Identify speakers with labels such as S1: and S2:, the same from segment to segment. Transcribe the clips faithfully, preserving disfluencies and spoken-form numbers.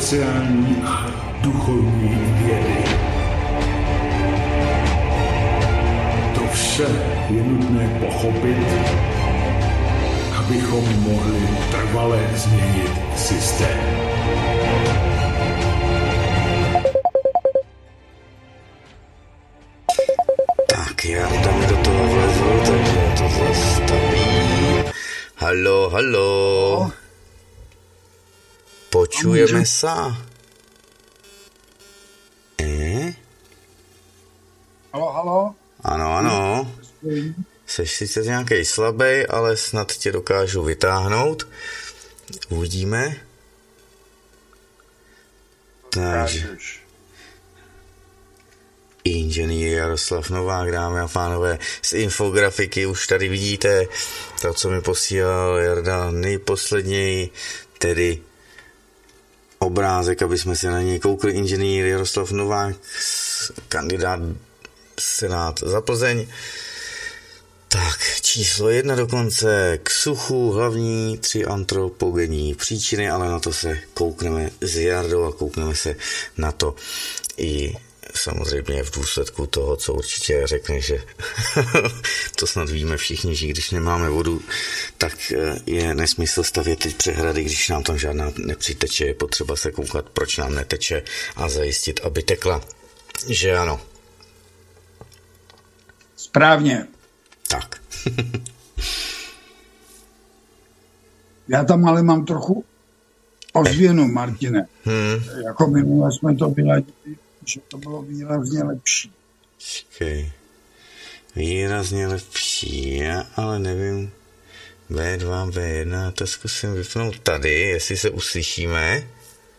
S1: sociální a duchovní vědy. To vše je nutné pochopit, abychom mohli trvale změnit systém.
S2: Tak já tam do toho vlezu, takže to zastavím. Haló, haló. Počujeme sa. E?
S3: Halo, halo.
S2: Ano, ano. Seš sice nějakej slabej, ale snad tě dokážu vytáhnout. Uvidíme. Takže. Inženýr Jaroslav Novák, dámy a pánové, z infografiky už tady vidíte to, co mi posílal Jarda nejposledněji, tedy obrázek, aby jsme se na něj koukli. Inženýr Jaroslav Novák, kandidát Senát za Plzeň. Tak, číslo jedna dokonce, k suchu hlavní tři antropogenní příčiny, ale na to se koukneme s Jardou a koukneme se na to i samozřejmě v důsledku toho, co určitě řekne, že to snad víme všichni, že když nemáme vodu, tak je nesmysl stavět teď přehrady, když nám tam žádná nepřiteče, je potřeba se koukat, proč nám neteče a zajistit, aby tekla. Že ano?
S3: Správně.
S2: Tak.
S3: Já tam ale mám trochu ozvěnu, Martine. Hmm. Jako minule jsme to vyladili, že to bylo výrazně lepší.
S2: Počkej. Výrazně lepší, já ale nevím. bé dva, bé jedna, to zkusím vypnout tady, jestli se uslyšíme.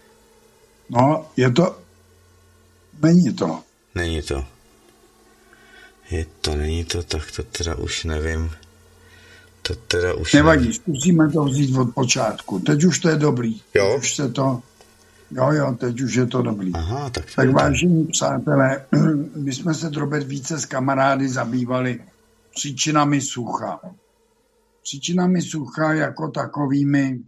S3: No, je to... Není to.
S2: Není to. Je to, není to, tak to teda už nevím. To teda už
S3: Nevadí,
S2: nevím.
S3: zkusíme to vzít od počátku. Teď už to je dobrý.
S2: Jo?
S3: Teď už se to... Jo, jo, teď už je to dobrý.
S2: Aha, tak
S3: tak vážení přátelé, my jsme se drobet více s kamarády zabývali příčinami sucha. Příčinami sucha jako takovými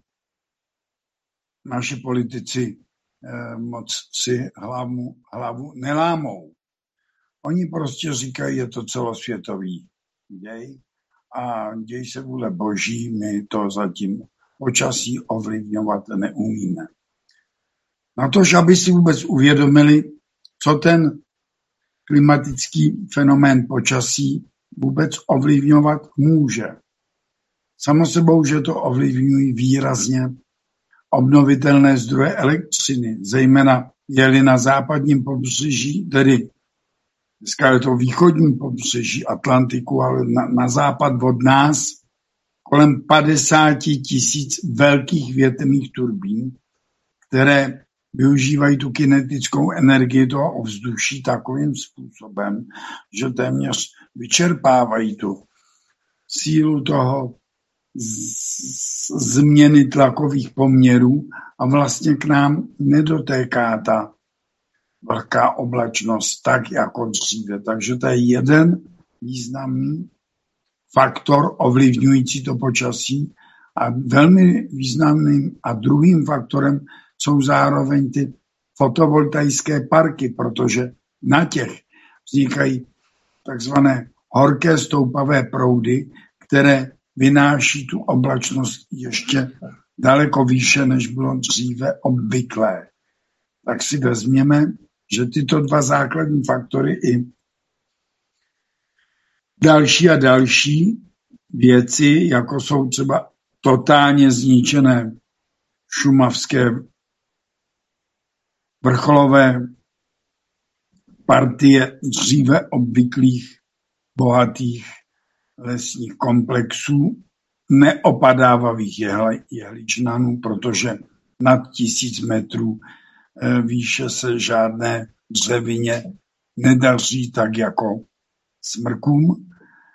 S3: naši politici eh, moc si hlavu, hlavu nelámou. Oni prostě říkají, je to celosvětový děj a děj se vůle boží, my to zatím počasí ovlivňovat neumíme. Na to, aby si vůbec uvědomili, co ten klimatický fenomén počasí vůbec ovlivňovat může. Samo sebou, že to ovlivňují výrazně obnovitelné zdroje elektřiny, zejména jeli na západním pobřeží, tedy dneska je to východní pobřeží Atlantiku, ale na, na západ od nás kolem padesát tisíc velkých větrných turbín, které využívají tu kinetickou energii toho ovzduší takovým způsobem, že téměř vyčerpávají tu sílu toho z- změny tlakových poměrů a vlastně k nám nedotéká ta vlhká oblačnost tak jako dříve. Takže to je jeden významný faktor ovlivňující to počasí a velmi významným a druhým faktorem jsou zároveň ty fotovoltaické parky, protože na těch vznikají takzvané horké stoupavé proudy, které vynáší tu oblačnost ještě daleko výše, než bylo dříve obvyklé. Tak si vezměme, že tyto dva základní faktory i další a další věci, jako jsou třeba totálně zničené šumavské vrcholové partie dříve obvyklých bohatých lesních komplexů, neopadávavých jehle, jehličnanů, protože nad tisíc metrů výše se žádné dřevině nedaří tak jako smrkům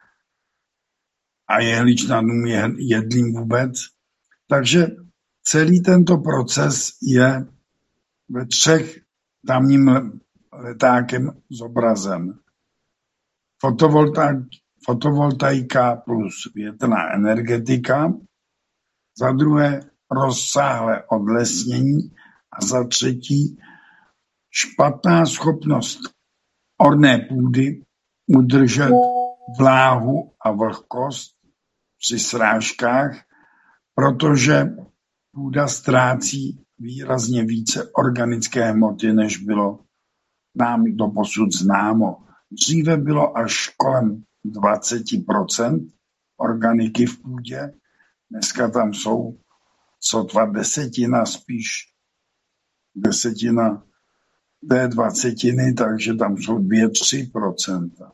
S3: a jehličnanům jedlým vůbec. Takže celý tento proces je ve třech tamním letákem zobrazen. Fotovoltaik, fotovoltaika plus větrná energetika, za druhé rozsáhlé odlesnění A za třetí, špatná schopnost orné půdy udržet vláhu a vlhkost při srážkách, protože půda ztrácí výrazně více organické hmoty, než bylo nám doposud známo. Dříve bylo až kolem dvacet procent organiky v půdě, dneska tam jsou sotva desetina, spíš desetina té dvacetiny, takže tam jsou dvě, tři procenta.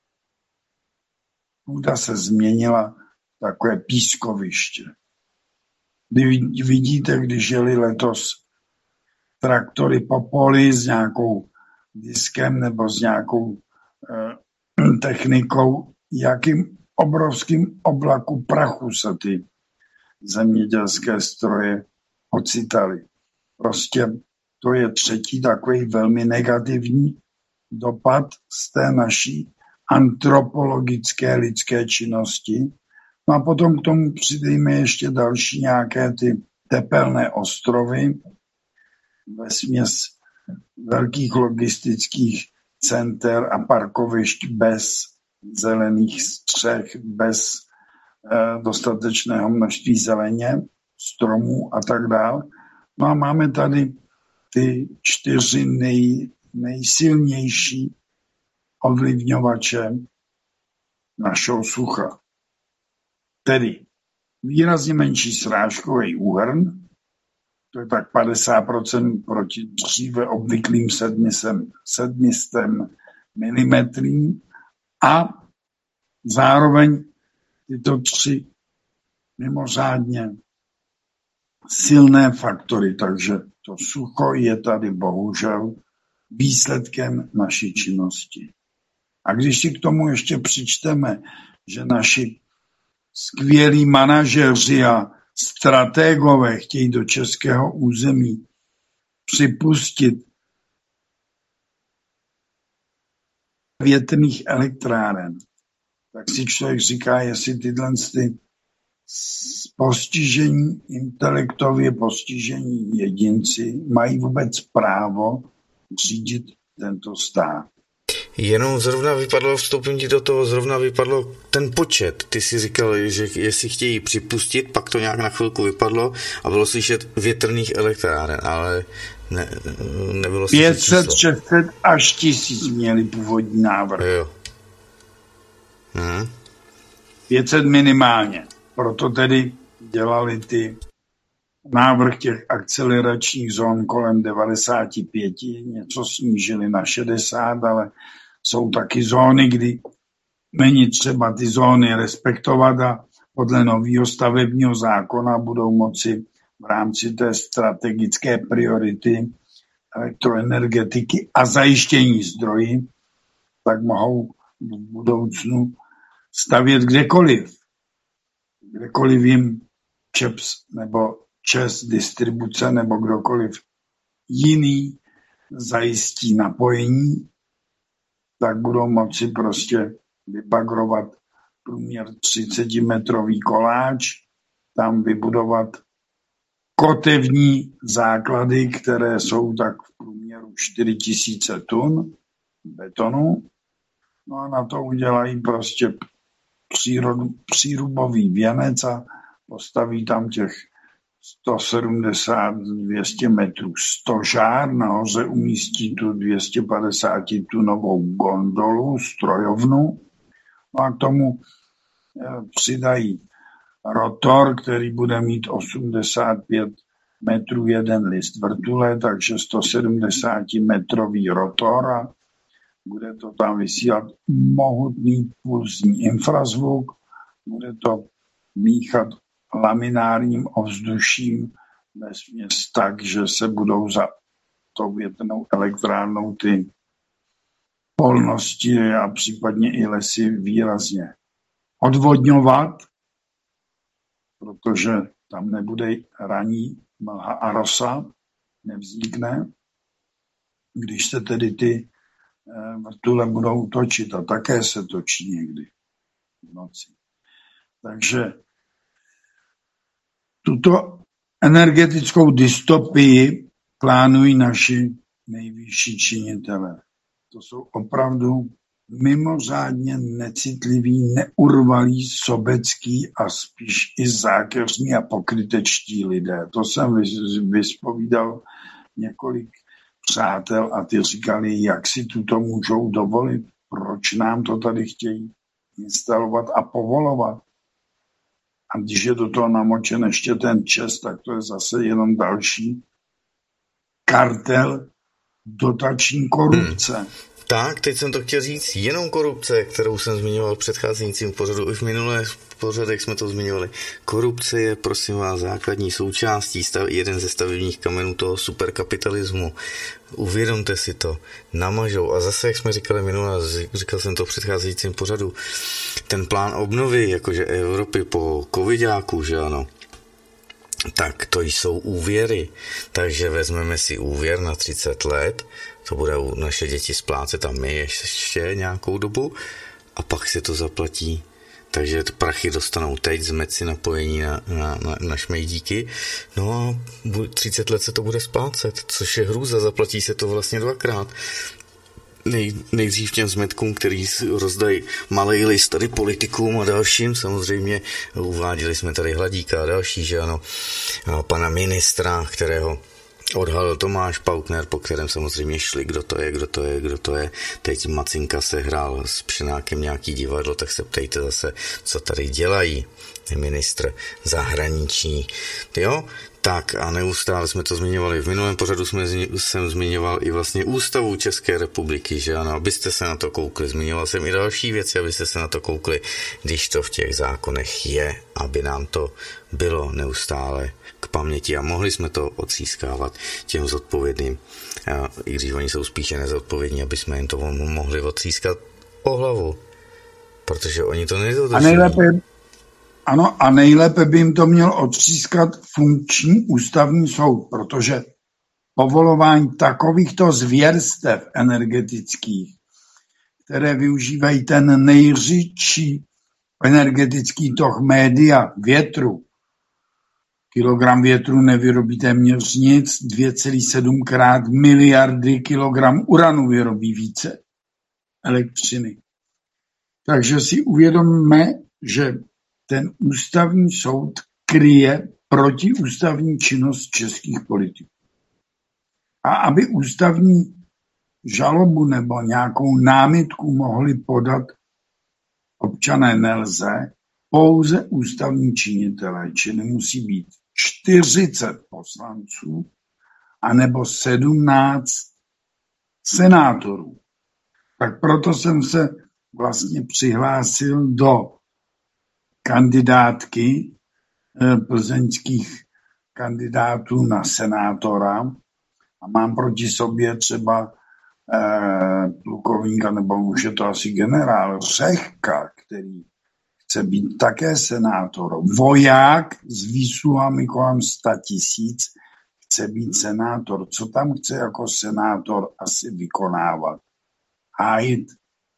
S3: Půda se změnila v takové pískoviště. Vy vidíte, když jeli letos traktory po poli s nějakou diskem nebo s nějakou eh, technikou, jakým obrovským oblaku prachu se ty zemědělské stroje ocitaly. Prostě to je třetí takový velmi negativní dopad z té naší antropologické lidské činnosti. No a potom k tomu přidejme ještě další nějaké ty tepelné ostrovy, vesměs velkých logistických center a parkovišť bez zelených střech, bez eh, dostatečného množství zeleně, stromů a tak dále. No a máme tady ty čtyři nej, nejsilnější ovlivňovače našeho sucha. Tedy výrazně menší srážkový úhrn, to je tak padesát procent proti dříve obvyklým sedmistem milimetrům a zároveň tyto tři mimořádně silné faktory, takže to sucho je tady bohužel výsledkem naší činnosti. A když si k tomu ještě přičteme, že naši skvělí manažeři a strategové chtějí do českého území připustit větrných elektráren, tak si člověk říká, jestli tyhle ty postižení, intelektově postižení jedinci mají vůbec právo řídit tento stát.
S2: Jenom zrovna vypadlo, vstoupím ti do toho, zrovna vypadlo ten počet. Ty si říkal, že jestli chtějí připustit, pak to nějak na chvilku vypadlo a bylo slyšet větrných elektráren, ale ne, nebylo slyšet
S3: pět set, šest set až tisíc měli původní návrh.
S2: Jo. Hmm.
S3: pět set minimálně. Proto tedy dělali ty návrh těch akceleračních zón kolem devadesát pět, něco snížili na šedesát, ale jsou taky zóny, kdy není třeba ty zóny respektovat a podle nového stavebního zákona budou moci v rámci té strategické priority elektroenergetiky a zajištění zdrojí, tak mohou v budoucnu stavět kdekoliv. Kdekoliv jim ČEPS nebo ČES distribuce nebo kdokoliv jiný zajistí napojení, tak budou moci prostě vybagrovat průměr třicetimetrový koláč, tam vybudovat kotevní základy, které jsou tak v průměru čtyři tisíce tun betonu. No a na to udělají prostě přírodu, přírubový věnec a postaví tam těch sto sedmdesát až dvě stě metrů stožár, nahoře umístí tu dvě stě padesát tunovou gondolu, strojovnu, no a k tomu přidají rotor, který bude mít osmdesát pět metrů jeden list vrtule, takže sto sedmdesát metrový rotor a bude to tam vysílat mohutný pulzní infrazvuk, bude to míchat laminárním ovzduším vesměs tak, že se budou za tou větrnou elektrárnou ty polnosti a případně i lesy výrazně odvodňovat, protože tam nebude raní mlha a rosa, nevznikne, když se tedy ty vrtule budou točit a také se točí někdy v noci. Takže tuto energetickou dystopii plánují naši nejvyšší činitelé. To jsou opravdu mimořádně necitliví, neurvalí, sobecký a spíš i zákeřní a pokrytečtí lidé. To jsem vyspovídal několik přátel a ty říkali, jak si tuto můžou dovolit, proč nám to tady chtějí instalovat a povolovat. A když je do toho namočen ještě ten ČEZ, tak to je zase jenom další kartel dotační korupce. Hmm.
S2: Tak, teď jsem to chtěl říct, jenom korupce, kterou jsem zmiňoval v předcházejícím pořadu, i v minulé pořadech jsme to zmiňovali. Korupce je, prosím vás, základní součástí, stav, jeden ze stavebních kamenů toho superkapitalismu. Uvědomte si to, namažou. A zase, jak jsme říkali minule, říkal jsem to v předcházejícím pořadu, ten plán obnovy, jakože Evropy po covidáku, že ano, tak to jsou úvěry. Takže vezmeme si úvěr na třicet let, to budou naše děti splácet a my ještě nějakou dobu a pak se to zaplatí. Takže prachy dostanou teď, zmet si napojení na, na, na, na šmejdíky. No a třicet let se to bude splácet, což je hrůza, zaplatí se to vlastně dvakrát. Nej, nejdřív těm zmetkům, který rozdají malej list tady politikům a dalším, samozřejmě uváděli jsme tady Hladíka a další, že ano, a pana ministra, kterého odhalil Tomáš Pautner, po kterém samozřejmě šli, kdo to je, kdo to je, kdo to je. Teď Macinka se hrál s Pšenákem nějaký divadlo, tak se ptejte zase, co tady dělají ministr zahraničí. Jo? Tak a neustále jsme to zmiňovali. V minulém pořadu jsme, jsem zmiňoval i vlastně ústavu České republiky, že ano, abyste se na to koukli. Zmiňoval jsem i další věci, abyste se na to koukli, když to v těch zákonech je, aby nám to bylo neustále k paměti a mohli jsme to odřískávat těm zodpovědným, a i když oni jsou spíše nezodpovědní, aby jsme jim to mohli odřískat po hlavu, protože oni to nedodržují.
S3: A nejlépe, ano, a nejlépe by jim to měl odřískat funkční ústavní soud, protože povolování takovýchto zvěrstev energetických, které využívají ten nejřidší energetický tok média, větru. Kilogram větru nevyrobí téměř nic, dvě celá sedm krát miliardy kilogram uranu vyrobí více elektřiny. Takže si uvědomme, že ten ústavní soud kryje protiústavní činnost českých politiků. A aby ústavní žalobu nebo nějakou námitku mohli podat občané, nelze, pouze ústavní činitelé, čili musí být čtyřicet poslanců anebo sedmnáct senátorů. Tak proto jsem se vlastně přihlásil do kandidátky plzeňských kandidátů na senátora a mám proti sobě třeba eh, plukovníka, nebo už je to asi generál Řehka, který chce být také senátor. Voják s výsluhami kolem sta tisíc chce být senátor. Co tam chce jako senátor asi vykonávat? Hájit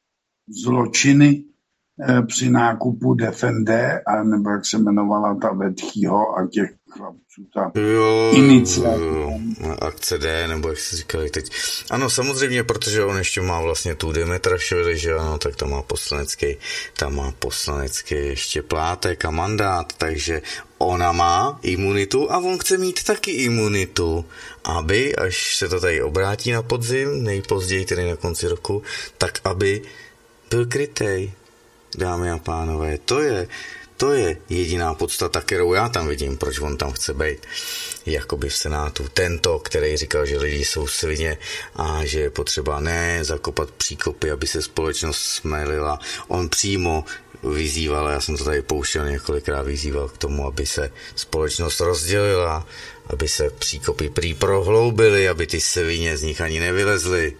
S3: zločiny eh, při nákupu Defende, a nebo jak se jmenovala ta Vetchýho a těch chlapců, ta iniciativa.
S2: Akce D, nebo jak se říkali teď. Ano, samozřejmě, protože on ještě má vlastně tu Demetrašvili, že ano, tak tam má poslanecký, tam má poslanecký ještě plátek a mandát, takže ona má imunitu a on chce mít taky imunitu, aby, až se to tady obrátí na podzim, nejpozději tedy na konci roku, tak aby byl krytej, dámy a pánové. To je, to je jediná podstata, kterou já tam vidím, proč on tam chce být jakoby v Senátu. Tento, který říkal, že lidi jsou svině a že je potřeba ne zakopat příkopy, aby se společnost smelila. On přímo vyzýval, já jsem to tady pouštěl několikrát, vyzýval k tomu, aby se společnost rozdělila, aby se příkopy prý prohloubily, aby ty svině z nich ani nevylezly.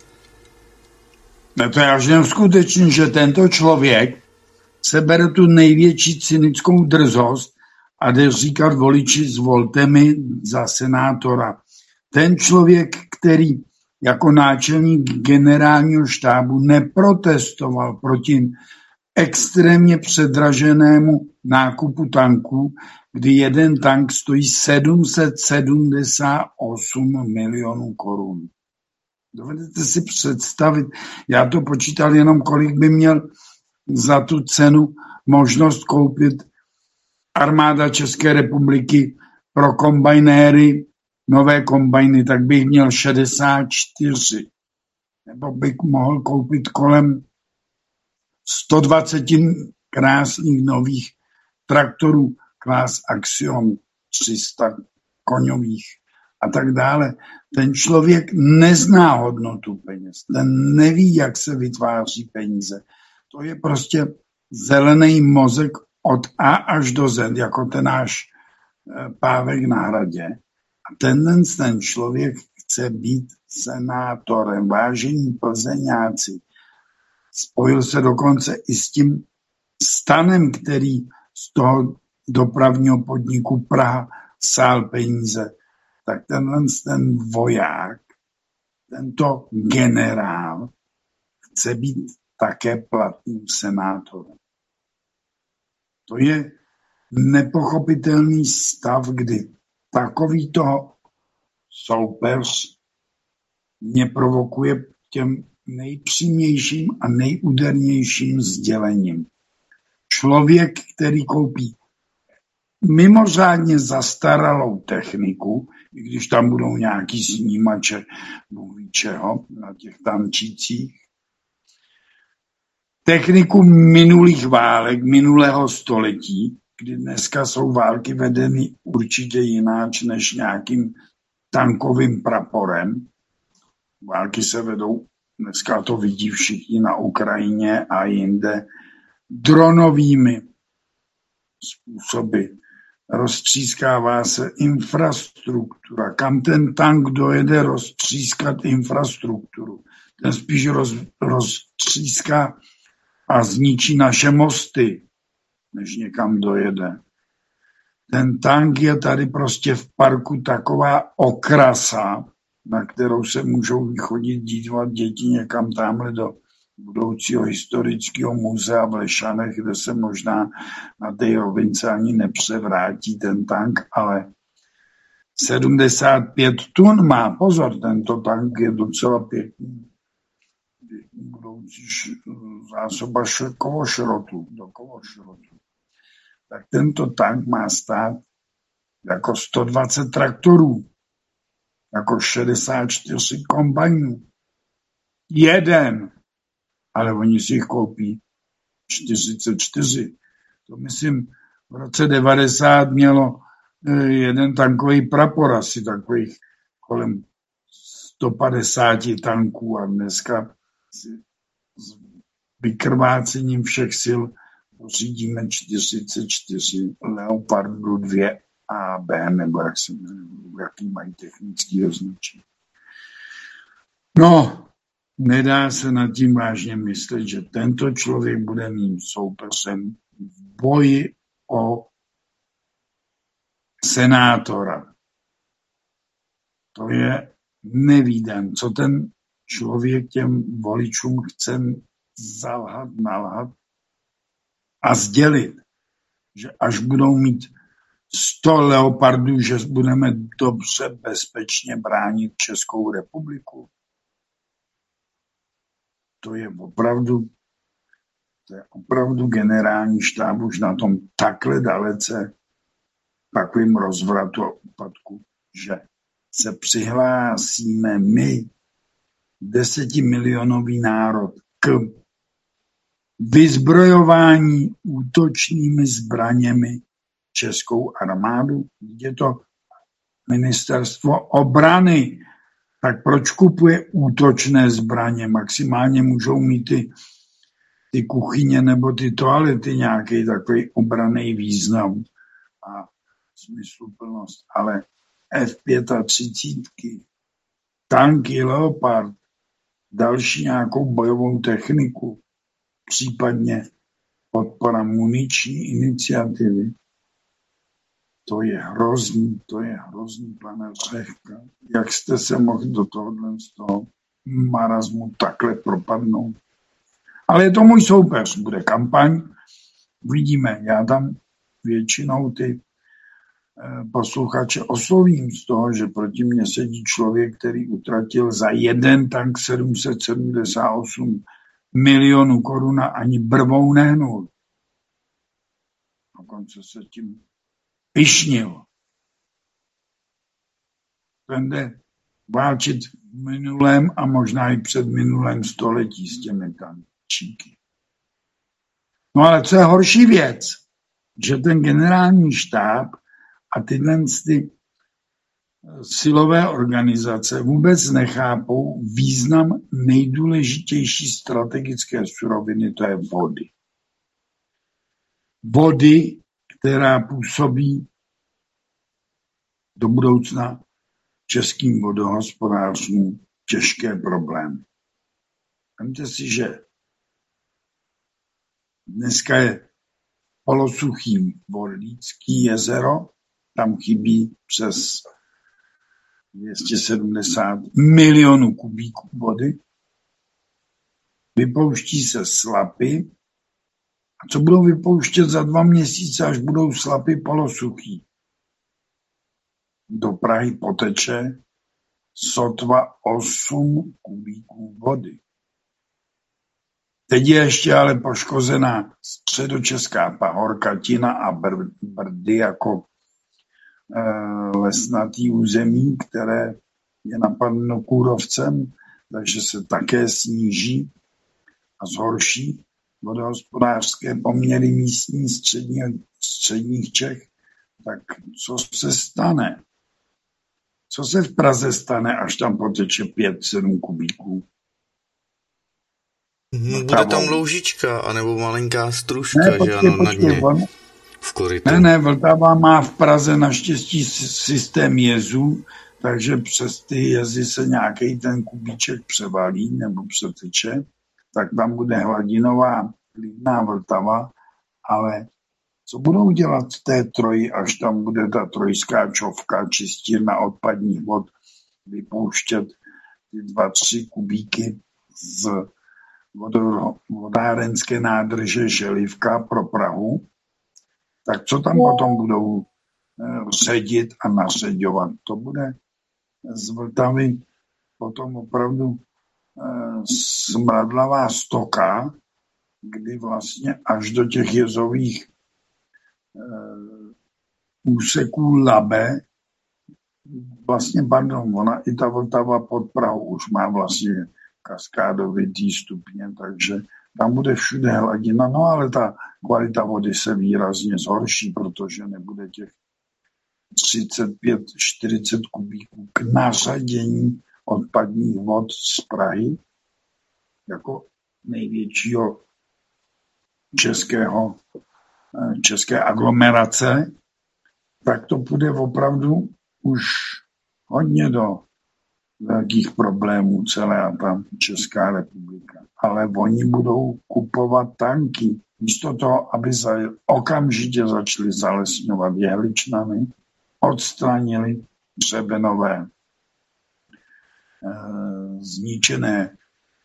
S3: No to je až neskutečný, že tento člověk sebere tu největší cynickou drzost a jde říkat voliči, zvolte mi za senátora. Ten člověk, který jako náčelník generálního štábu neprotestoval proti extrémně předraženému nákupu tanků, kdy jeden tank stojí sedm set sedmdesát osm milionů korun. Dovedete si představit, já to počítal jenom, kolik by měl za tu cenu možnost koupit armáda České republiky pro kombajnéry, nové kombajny, tak bych měl šedesát čtyři. Nebo bych mohl koupit kolem sto dvacet krásných nových traktorů Class Axiom tři sta koňových a tak dále. Ten člověk nezná hodnotu peněz, ten neví, jak se vytváří peníze. To je prostě zelený mozek od A až do Z, jako ten náš pávek na hradě. A ten, ten člověk chce být senátorem. Vážení plzeňáci, spojil se dokonce i s tím stanem, který z toho dopravního podniku Praha sál peníze. Tak tenhle ten voják, tento generál chce být také platným senátorem. To je nepochopitelný stav, kdy takovýto soupeř mě provokuje těm nejpřímějším a nejúdernějším sdělením. Člověk, který koupí mimořádně zastaralou techniku, i když tam budou nějaký snímače, Bůh ví čeho, na těch tančících, techniku minulých válek, minulého století, kdy dneska jsou války vedeny určitě jináč než nějakým tankovým praporem. Války se vedou, dneska to vidí všichni na Ukrajině a jinde, dronovými způsoby. Roztřískává se infrastruktura. Kam ten tank dojede roztřískat infrastrukturu? Ten spíš roz, roztříská a zničí naše mosty, než někam dojede. Ten tank je tady prostě v parku taková okrasa, na kterou se můžou chodit dívat děti někam tamhle do budoucího historického muzea v Lešanech, kde se možná na té rovince ani nepřevrátí ten tank, ale sedmdesát pět tun má. Pozor, tento tank je docela pěkný. Budoucí zásoba kovošrotu, do kovošrotu. Tak tento tank má stát jako sto dvacet traktorů, jako šedesát čtyři kombajnů. Jeden, ale oni si jich koupí čtyřicet čtyři. To myslím, v roce devadesát mělo jeden tankový prapor, asi takových kolem sto padesát tanků a dneska s vykrvácením všech sil pořídíme čtyřicet čtyři Leopardu dva A B, nebo jak se jmenují, jaký mají technický označení. No, nedá se nad tím vážně myslet, že tento člověk bude mým soupeřem v boji o senátora. To je nevídan, co ten člověk těm voličům chce zalhat, nalhat a sdělit, že až budou mít sto leopardů, že budeme dobře bezpečně bránit Českou republiku. To je opravdu, to je opravdu generální štáb už na tom takhle dalece takovým rozvratu a úpadku, že se přihlásíme my, desetimilionový národ, k vyzbrojování útočnými zbraněmi českou armádu. Je to ministerstvo obrany. Tak proč kupuje útočné zbraně? Maximálně můžou mít ty, ty kuchyně nebo ty toalety nějaký takový obranný význam a smysluplnost. Ale F třicet pět, tanky Leopard, další nějakou bojovou techniku, případně podpora muniční iniciativy. To je hrozný, to je hrozný, pane Řehka. Jak jste se mohli do tohohle z toho marazmu takhle propadnout? Ale je to můj soupeř, bude kampaň, uvidíme, já tam většinou ty posluchače oslovím z toho, že proti mně sedí člověk, který utratil za jeden tank sedm set sedmdesát osm milionů korun a ani brvou nehnul. Dokonce se tím pyšnil. Ten jde válčit v minulém a možná i před minulém století s těmi tančíky. No ale co je horší věc, že ten generální štáb a tyhle ty silové organizace vůbec nechápou význam nejdůležitější strategické suroviny, to je vody. Vody, která působí do budoucna českým vodohospodářům těžké problémy. Vemte si, že dneska je polosuchý Vorlícký jezero, tam chybí přes dvě stě sedmdesát milionů kubíků vody. Vypouští se slapy. A co budou vypouštět za dva měsíce, až budou slapy polosuchý? Do Prahy poteče sotva osm kubíků vody. Teď je ještě ale poškozená středočeská pahorkatina a Brdy jako lesnatý území, které je napadeno kůrovcem, takže se také sníží a zhorší vodohospodářské poměry místní střední, středních Čech. Tak co se stane? Co se v Praze stane, až tam poteče pět sedm kubíků?
S2: Hmm, bude tam loužička, anebo malinká stružka,
S3: ne,
S2: že
S3: počkej,
S2: ano, na
S3: počkej,
S2: dně.
S3: on...
S2: V korytu.
S3: Ne, ne, Vltava má v Praze naštěstí systém jezů, takže přes ty jezy se nějaký ten kubíček převalí nebo přeteče, tak tam bude hladinová klidná Vltava, ale co budou dělat v té troji, až tam bude ta trojská čovka čistírna odpadních vod vypouštět ty dva, tři kubíky z vodárenské nádrže Želivka pro Prahu, tak co tam potom budou ředit a naředovat? To bude z Vltavy potom opravdu smradlavá stoka, kdy vlastně až do těch jezových úseků Labe, vlastně, pardon, ona i ta Vltava pod Prahou už má vlastně kaskádovitý stupně, takže tam bude všude hladina, no ale ta kvalita vody se výrazně zhorší, protože nebude těch třicet pět čtyřicet kubíků k nařadění odpadních vod z Prahy jako největšího českého, české aglomerace, tak to půjde opravdu už hodně do velkých problémů celá ta Česká republika. Ale oni budou kupovat tanky. Místo toho, aby za, okamžitě začali zalesňovat jehličnany, odstranili hřebenové e, zničené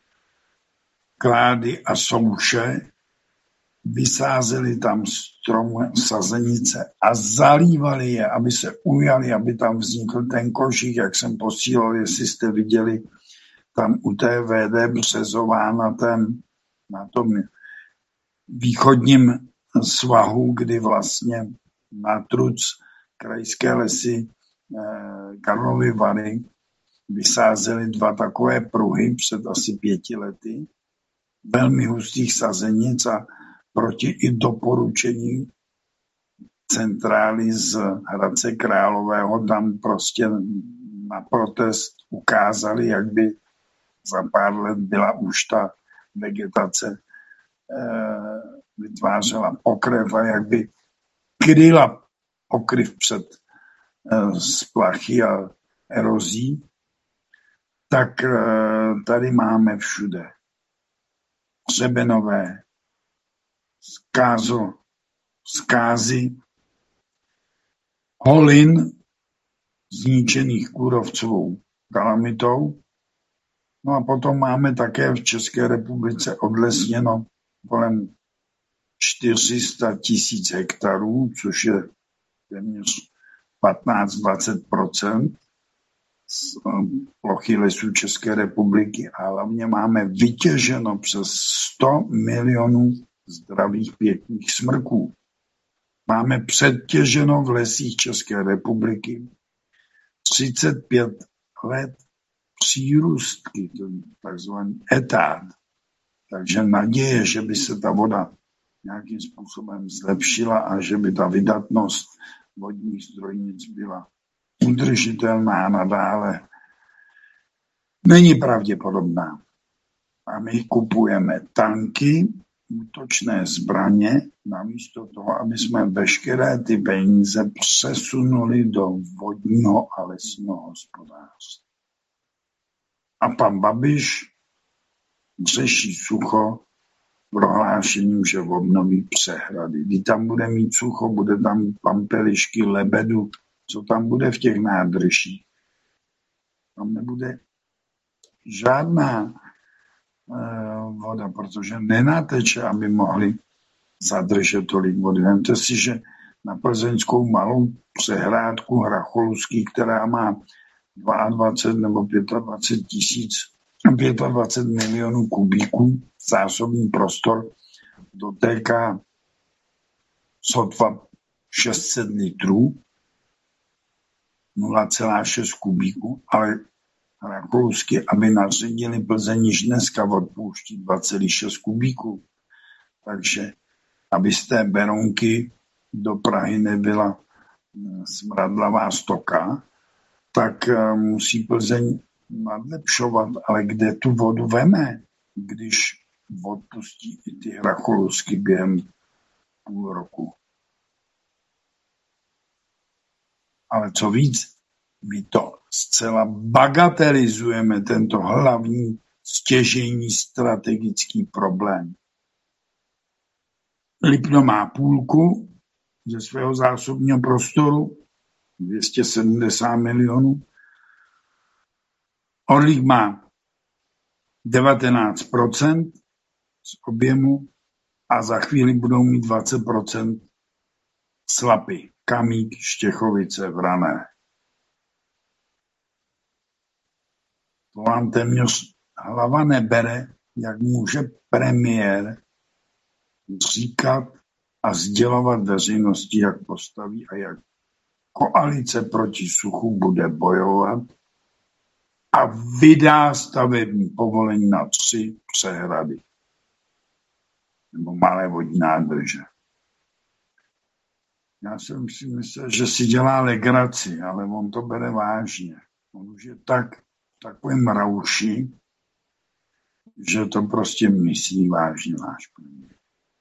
S3: klády a souše, vysázeli tam stromy, sazenice a zalívali je, aby se ujali, aby tam vznikl ten košík, jak jsem posílal, jestli jste viděli tam u té V D Březová na, ten, na tom východním svahu, kdy vlastně na Truc krajské lesy eh, Karlovy Vary vysázeli dva takové pruhy před asi pěti lety, velmi hustých sazenic a proti i doporučení centrály z Hradce Králového tam prostě na protest ukázali, jak by za pár let byla už ta vegetace eh, vytvářela pokryv a jak by kryla pokryv před eh, splachy a erozí, tak eh, tady máme všude hřebenové zkázo, zkázy, holin zničených kůrovcovou kalamitou No a potom máme také v České republice odlesněno kolem čtyři sta tisíc hektarů, což je téměř patnáct až dvacet procent z plochy lesů České republiky a hlavně máme vytěženo přes sto milionů zdravých pěkných smrků. Máme předtěženo v lesích České republiky třicet pět let přírůstky, takzvaný etát. Takže naděje, že by se ta voda nějakým způsobem zlepšila a že by ta vydatnost vodních zdrojnic byla udržitelná nadále, není pravděpodobná. A my kupujeme tanky, útočné zbraně, namísto toho, aby jsme veškeré ty peníze přesunuli do vodního a lesního hospodářství. A pan Babiš řeší sucho prohlášením, že obnoví přehrady. Když tam bude mít sucho, bude tam pampelišky, lebedu, co tam bude v těch nádržích. Tam nebude žádná uh, voda, protože nenateče, aby mohli zadržet tolik vody. Vemte si, že na plzeňskou malou přehrádku Hracholský, která má dvacet dva nebo dvacet pět tisíc, dvacet pět milionů kubíků zásobní prostor, dotéká sotva šest set litrů, nula celá šest kubíků, ale Rakousky, aby nařídili Plzeň, již dneska odpouští dva celá šest kubíků. Takže aby z té Berounky do Prahy nebyla smradlavá stoka, tak musí Plzeň nadlepšovat, ale kde tu vodu veme, když odpustí i ty Rakousky během půl roku. Ale co víc, my to zcela bagatelizujeme, tento hlavní stěžejní strategický problém. Lipno má půlku ze svého zásobního prostoru, dvě stě sedmdesát milionů. Orlík má devatenáct procent z objemu a za chvíli budou mít dvacet procent Slapy, Kamík, Štěchovice, Vrané. To vám téměř hlava nebere, jak může premiér říkat a sdělovat veřejnosti, jak postaví a jak koalice proti suchu bude bojovat a vydá stavební povolení na tři přehrady nebo malé vodní nádrže. Já jsem si myslel, že si dělá legraci, ale on to bere vážně. On už je tak takový mrauši, že to prostě myslí vážně váš premiér.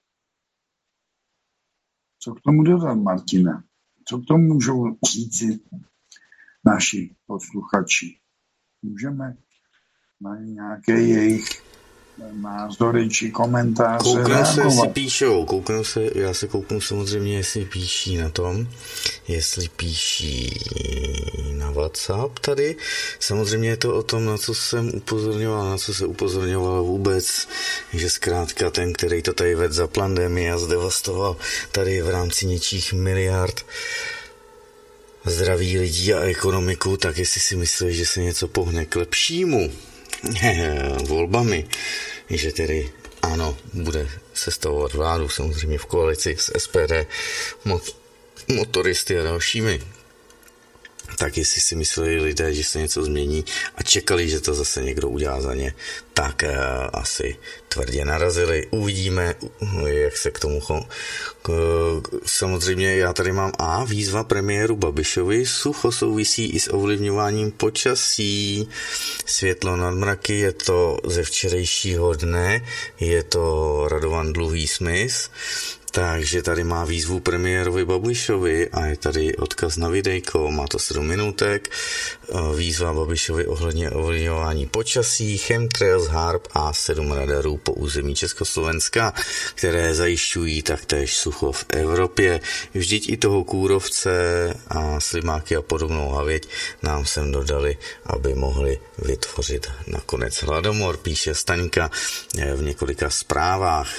S3: Co k tomu dodat, Martina? Co k tomu můžou říci naši posluchači? Můžeme na nějaké jejich názory či komentáře
S2: kouknu
S3: reagovat?
S2: se, jestli píšou, kouknu se, já se kouknu samozřejmě, jestli píší na tom, jestli píší na WhatsApp tady. Samozřejmě je to o tom, na co jsem upozorňoval, na co se upozorňoval vůbec, že zkrátka ten, který to tady vedl za pandemii a zdevastoval tady v rámci něčích miliard zdraví lidí a ekonomiku, tak jestli si myslí, že se něco pohne k lepšímu volbami, že tedy ano, bude sestavovat vládu samozřejmě v koalici s S P D, mot- motoristy a dalšími, tak jestli si mysleli lidé, že se něco změní a čekali, že to zase někdo udělá za ně, tak uh, asi tvrdě narazili. Uvidíme, jak se k tomu cho... Samozřejmě já tady mám A, výzva premiéru Babišovi, sucho souvisí i s ovlivňováním počasí, světlo nad mraky, je to ze včerejšího dne, je to Radovan Dluhý Smys, Takže tady má výzvu premiérovi Babišovi a je tady odkaz na videjko, má to sedm minutek. Výzva Babišovi ohledně ovlivňování počasí, chemtrails, harp a sedm radarů po území Československa, které zajišťují taktéž sucho v Evropě. Vždyť i toho kůrovce a slimáky a podobnou havěť nám sem dodali, aby mohli vytvořit nakonec hladomor, píše Staňka v několika zprávách.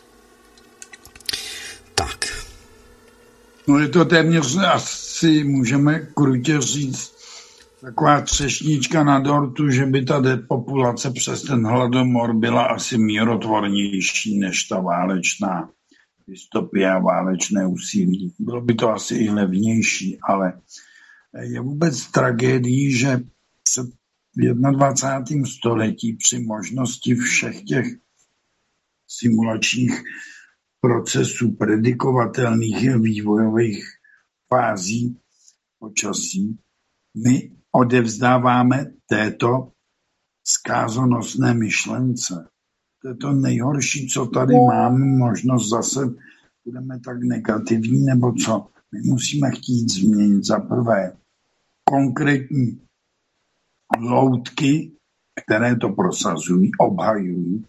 S2: Tak.
S3: No je to téměř, asi můžeme krutě říct, taková třešnička na dortu, že by ta depopulace přes ten hladomor byla asi mírotvornější než ta válečná dystopie a válečné úsilí. Bylo by to asi i levnější, ale je vůbec tragédií, že se v dvacátém prvním století při možnosti všech těch simulačních procesů predikovatelných vývojových fází počasí my odevzdáváme této zkázonosné myšlence. To je to nejhorší, co tady máme, možnost zase budeme tak negativní, nebo co. My musíme chtít změnit za prvé konkrétní loutky, které to prosazují, obhajují.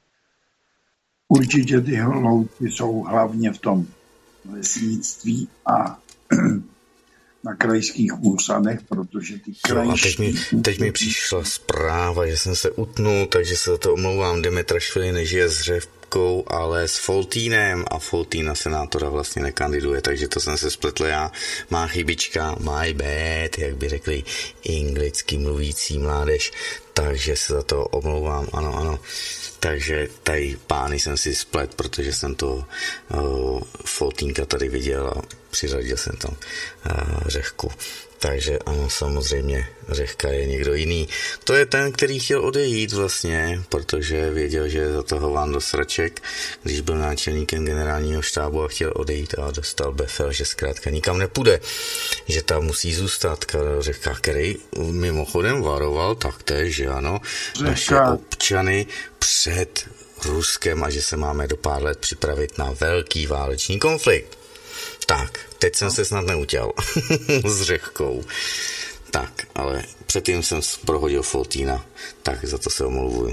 S3: Určitě ty loutky jsou hlavně v tom lesnictví a na krajských úřadech, protože ty krajští...
S2: Jo, a teď mi, teď mi přišla zpráva, že jsem se utnul, takže se za to omlouvám. Demetrašvili nežije s Řevkou, ale s Foltínem a Foltín na senátora vlastně nekandiduje, takže to jsem se spletl já. Má chybička, my bad, jak by řekli anglicky mluvící mládež, takže se za to omlouvám, ano, ano. Takže tady pány jsem si splet, protože jsem to uh, Foltínka tady viděl a přiřadil jsem tam uh, Řehku. Takže ano, samozřejmě Řehka je někdo jiný. To je ten, který chtěl odejít vlastně, protože věděl, že je zatahován do sraček, když byl náčelníkem generálního štábu a chtěl odejít a dostal befel, že zkrátka nikam nepůjde, že tam musí zůstat. Karel Řehka, který mimochodem varoval taktéž, že ano, naše občany před Ruskem a že se máme do pár let připravit na velký válečný konflikt. Tak, teď jsem se snad neutěl s Řehkou. Tak, ale předtím jsem prohodil Foltína, tak za to se omluvuju.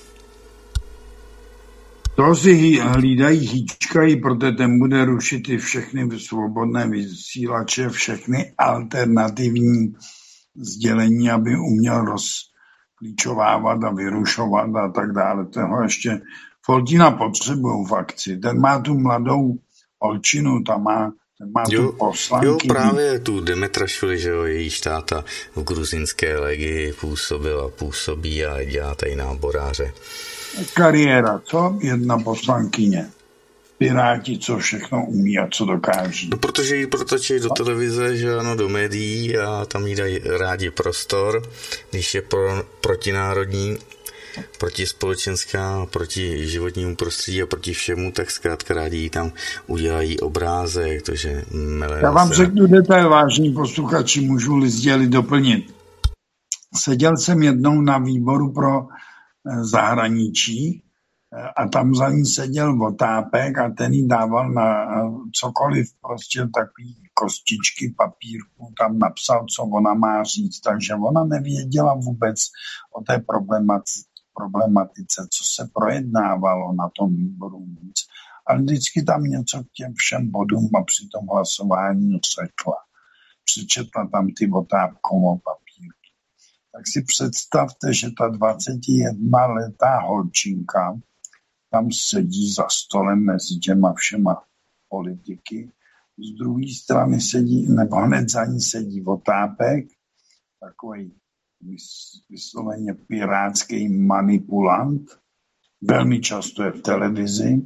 S3: To si hlídají, hýčkají, protože ten bude rušit i všechny svobodné vysílače, všechny alternativní sdělení, aby uměl rozklíčovávat a vyrušovat a tak dále. Toho ještě Foltína potřebují v akci. Ten má tu mladou holčinu, tam má ten má
S2: jo,
S3: tu poslanky.
S2: Jo, právě tu Demetrašvili, že jo, její táta v gruzinské legii působil a působí a dělá tady náboráře.
S3: Kariéra, co? Jedna poslankyně. Piráti, co všechno umí a co dokáží.
S2: No, protože ji protočí do televize, že ano, do médií a tam jí dají rádi prostor, když je pro, protinárodní, protispolečenská, proti životnímu prostředí a proti všemu, tak zkrátka rádi jí tam udělají obrázek, to, že mele.
S3: Já vám se... řeknu detail, vážní posluchači, můžu-li sdělit doplnit. Seděl jsem jednou na výboru pro zahraničí a tam za ní seděl Votápek a ten jí dával na cokoliv, prostě takový kostičky papírku, tam napsal, co ona má říct, takže ona nevěděla vůbec o té problematice, problematice co se projednávalo na tom výboru nic, ale vždycky tam něco k těm všem bodům a při tom hlasování řekla. Přečetla tam ty Votápkovo papírky. Tak si představte, že ta dvacetijednoletá holčinka tam sedí za stolem mezi těma všema politiky. Z druhé strany sedí, nebo hned za ní sedí Votápek, takový vysloveně pirátský manipulant, velmi často je v televizi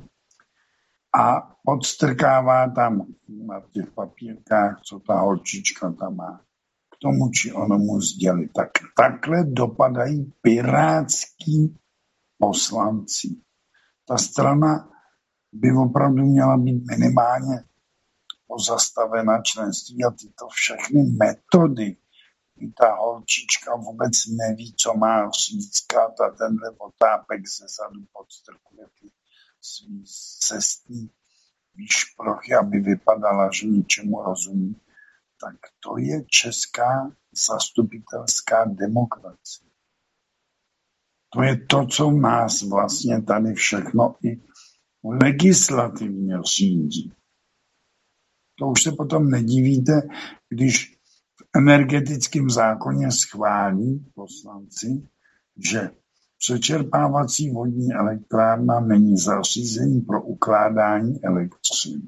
S3: a podstrkává tam na těch papírkách, co ta holčička tam má. K tomu, či onomu sdělit. Tak, takhle dopadají pirátský poslanci. Ta strana by opravdu měla být minimálně pozastavena členství a tyto všechny metody, kdy ta holčička vůbec neví, co má říct, a tenhle Votápek ze zadu podstrkuje ty svý cestní spíš plochy, aby vypadala, že něčemu rozumí, tak to je česká zastupitelská demokracie. To je to, co nás vlastně tady všechno i legislativně řídí. To už se potom nedivíte, když v energetickém zákoně schválí poslanci, že přečerpávací vodní elektrárna není zařízení pro ukládání elektřiny.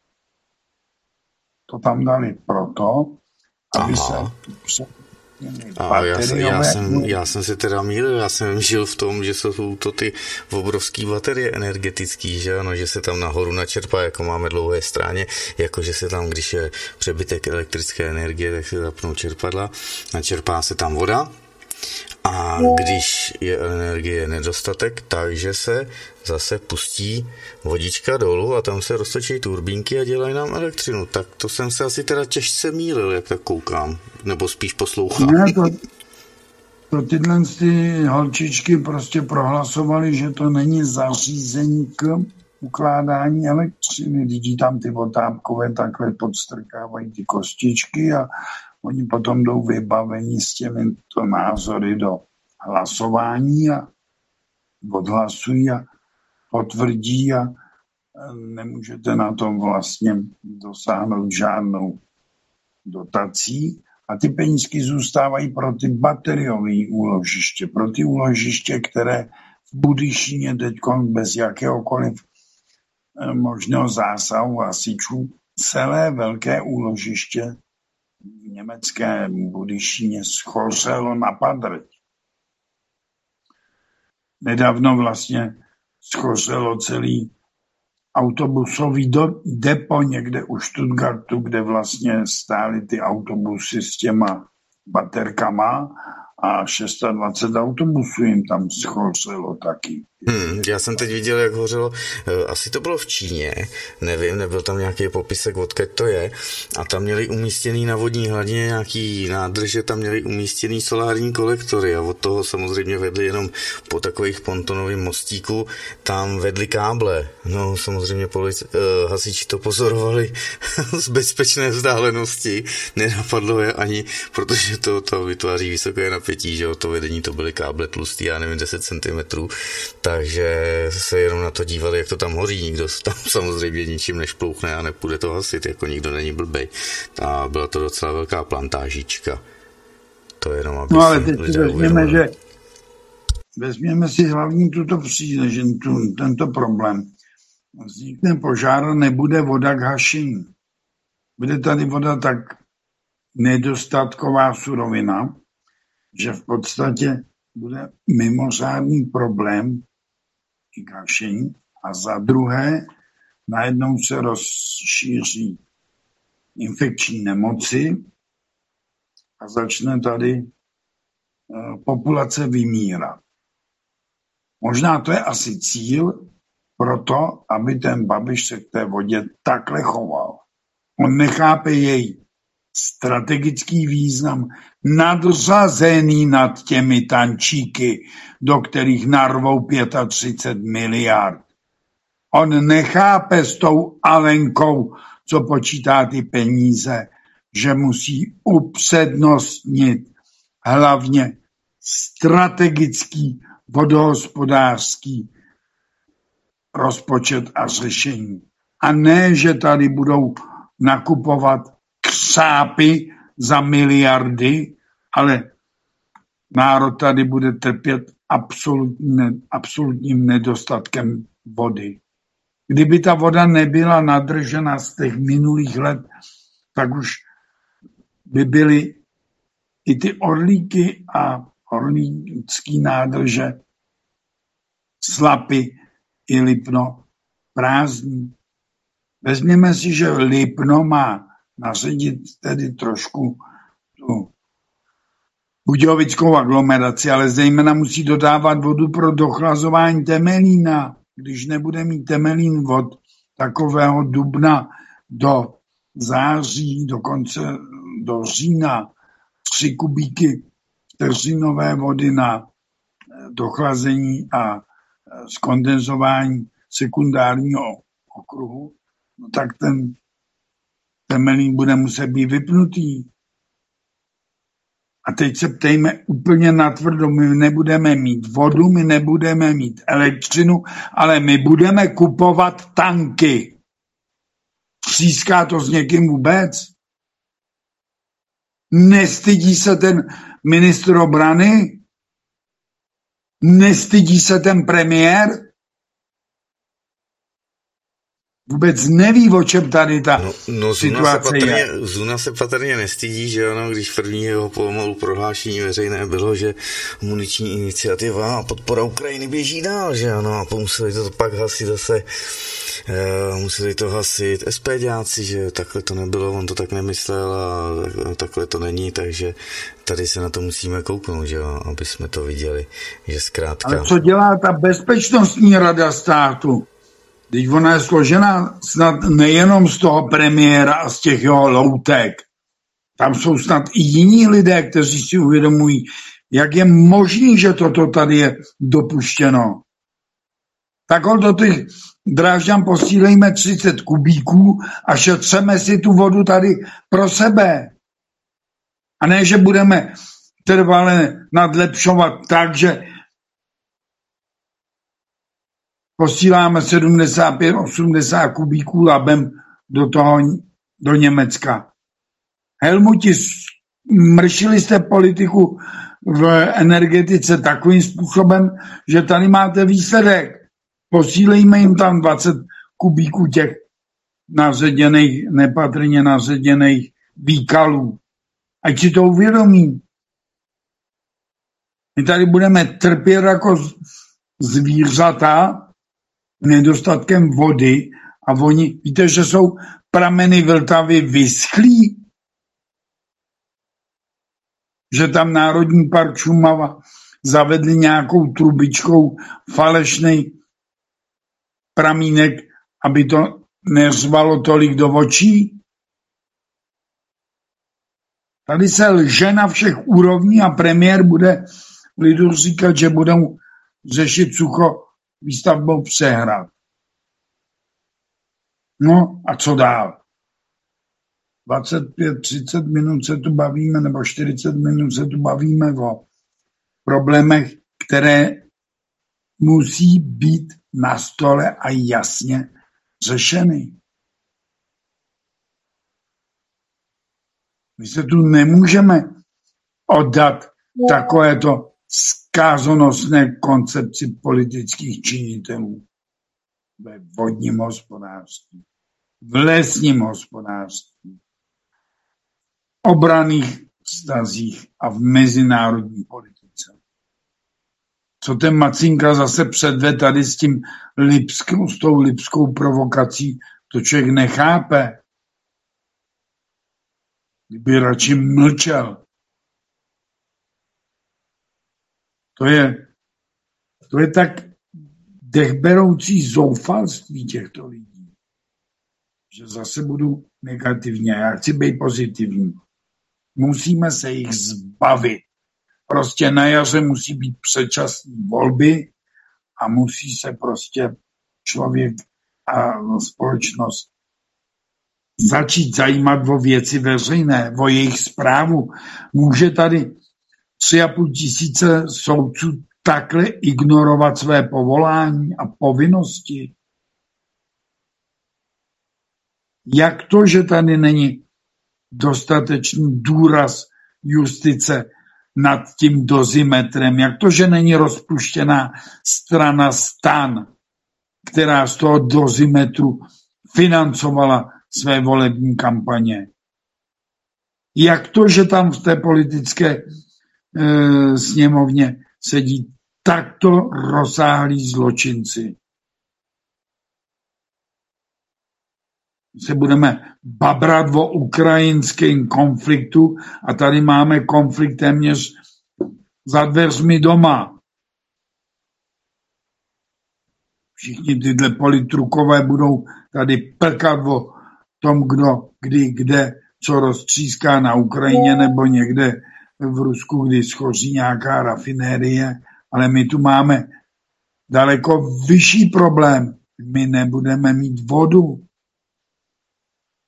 S3: To tam dali proto, aby
S2: Aha.
S3: se
S2: A já, jsem, já, jsem, já jsem se teda mýlil, já jsem žil v tom, že jsou to ty obrovský baterie energetický, že ano, že se tam nahoru načerpá, jako máme dlouhé stráně, jako že se tam, když je přebytek elektrické energie, tak se zapnou čerpadla, načerpá se tam voda a když je energie nedostatek, takže se zase pustí vodička dolů a tam se roztočí turbínky a dělají nám elektřinu. Tak to jsem se asi teda těžce mýlil, jak tak koukám, nebo spíš poslouchám.
S3: Ne, to, to tyhle ty holčičky prostě prohlasovali, že to není zařízení k ukládání elektřiny. Lidí tam ty otápkové takhle podstrkávají ty kostičky a oni potom jdou vybavení s těmito názory do hlasování a odhlasují a potvrdí a nemůžete na tom vlastně dosáhnout žádnou dotací a ty penízky zůstávají pro ty bateriové úložiště, pro ty úložiště, které v Budyšíně teď bez jakéhokoliv možného zásahu hasičů celé velké úložiště v německém Budyšíně schořelo na padrť. Nedávno vlastně schořelo celý autobusový depo někde u Stuttgartu, kde vlastně stály ty autobusy s těma baterkama a dvacet šest autobusů jim tam schořelo taky.
S2: Hmm, já jsem teď viděl, jak hořelo, asi to bylo v Číně, nevím, nebyl tam nějaký popisek, odkud to je, a tam měli umístěný na vodní hladině nějaký nádrže, tam měli umístěný solární kolektory a od toho samozřejmě vedli jenom po takových pontonovým mostíku, tam vedli káble. No samozřejmě polici- uh, hasiči to pozorovali z bezpečné vzdálenosti, nenapadlo je ani, protože to, to vytváří vysoké napětí, že jo, to vedení to byly káble tlustý, já nevím, deset centimetrů, takže se jenom na to dívali, jak to tam hoří. Nikdo tam samozřejmě ničím nešplouchne a nepůjde to hasit, jako nikdo není blbej. A byla to docela velká plantážička. To jenom, aby
S3: no ale teď si vezměme, že vezměme si hlavní tuto příležitost, tu, tento problém. Vznikne požár, nebude voda k hašení. Bude tady voda tak nedostatková surovina, že v podstatě bude mimořádný problém i k hašení. A za druhé, najednou se rozšíří infekční nemoci a začne tady populace vymírat. Možná to je asi cíl pro to, aby ten Babiš se k té vodě takhle choval. On nechápe její strategický význam, nadřazený nad těmi tančíky, do kterých narvou třicet pět miliard. On nechápe s tou Alenkou, co počítá ty peníze, že musí upřednostnit hlavně strategický vodohospodářský rozpočet a řešení. A ne, že tady budou nakupovat křápy za miliardy, ale národ tady bude trpět absolutním, absolutním nedostatkem vody. Kdyby ta voda nebyla nadržena z těch minulých let, tak už by byly i ty orlíky a orlícký nádrže, Slapy i Lipno prázdní. Vezměme si, že Lipno má naředit tedy trošku tu budějovickou aglomeraci, ale zejména musí dodávat vodu pro dochlazování Temelína. Když nebude mít Temelín od takového dubna do září, dokonce do října, tři kubíky vteřinové vody na dochlazení a skondenzování sekundárního okruhu, no tak ten Temelín bude muset být vypnutý. A teď se ptejme úplně natvrdo, my nebudeme mít vodu, my nebudeme mít elektřinu, ale my budeme kupovat tanky. Tříská to s někým vůbec? Nestydí se ten ministr obrany? Nestydí se ten premiér? Vůbec neví, o čem tady ta
S2: no, no,
S3: situace
S2: se patrně,
S3: je.
S2: Zuna se patrně nestydí, že ano, když první jeho pomalu prohlášení veřejné bylo, že muniční iniciativa a podpora Ukrajiny běží dál, že ano, a museli to pak hasit zase, uh, museli to hasit SPDáci, že takhle to nebylo, on to tak nemyslel a tak, takhle to není, takže tady se na to musíme kouknout, že jo, aby jsme to viděli, že zkrátka...
S3: Ale co dělá ta bezpečnostní rada státu? Teď ona je složena snad nejenom z toho premiéra a z těch jeho loutek. Tam jsou snad i jiní lidé, kteří si uvědomují, jak je možné, že toto tady je dopuštěno. Tak do těch Drážďan posílejme třicet kubíků a šetřeme si tu vodu tady pro sebe. A ne, že budeme trvale nadlepšovat tak, že posíláme sedmdesát pět osmdesát kubíků labem do toho, do Německa. Helmuti, mršili jste politiku v energetice takovým způsobem, že tady máte výsledek. Posílejme jim tam dvacet kubíků těch naředěných, nepatrně naředěných výkalů. Ať si to uvědomí. My tady budeme trpět jako zvířata nedostatkem vody a oni, víte, že jsou prameny Vltavy vyschlí? Že tam Národní park Šumava zavedli nějakou trubičkou falešnej pramínek, aby to neřvalo tolik do očí? Tady se lže na všech úrovních a premiér bude lidu říkat, že budou řešit sucho výstavbou přehrad. No a co dál? dvacet pět třicet minut se tu bavíme, nebo čtyřicet minut se tu bavíme o problémech, které musí být na stole a jasně řešeny. My se tu nemůžeme oddat takovéto zkázonosné koncepci politických činitelů ve vodním hospodářství, v lesním hospodářství, obranných vztazích a v mezinárodní politice. Co ten Macinka zase předve tady s tím lipskou, s tou lipskou provokací, to člověk nechápe. Kdyby radši mlčel. To je, to je tak dechberoucí zoufalství těchto lidí, že zase budu negativně. Já chci být pozitivní. Musíme se jich zbavit. Prostě na jaře musí být předčasné volby a musí se prostě člověk a společnost začít zajímat o věci veřejné, o jejich správu. Může tady tři a půl tisíce soudců takhle ignorovat své povolání a povinnosti? Jak to, že tady není dostatečný důraz justice nad tím dozimetrem? Jak to, že není rozpuštěná strana STAN, která z toho dozimetru financovala své volební kampaně? Jak to, že tam v té politické e, sněmovně sedí takto rozsáhlí zločinci? Se budeme babrat o ukrajinském konfliktu a tady máme konflikt téměř za dveřmi doma. Všichni tyhle politrukové budou tady plkat o tom, kdo, kdy, kde, co roztříská na Ukrajině nebo někde v Rusku, kdy schoří nějaká rafinérie, ale my tu máme daleko vyšší problém. My nebudeme mít vodu.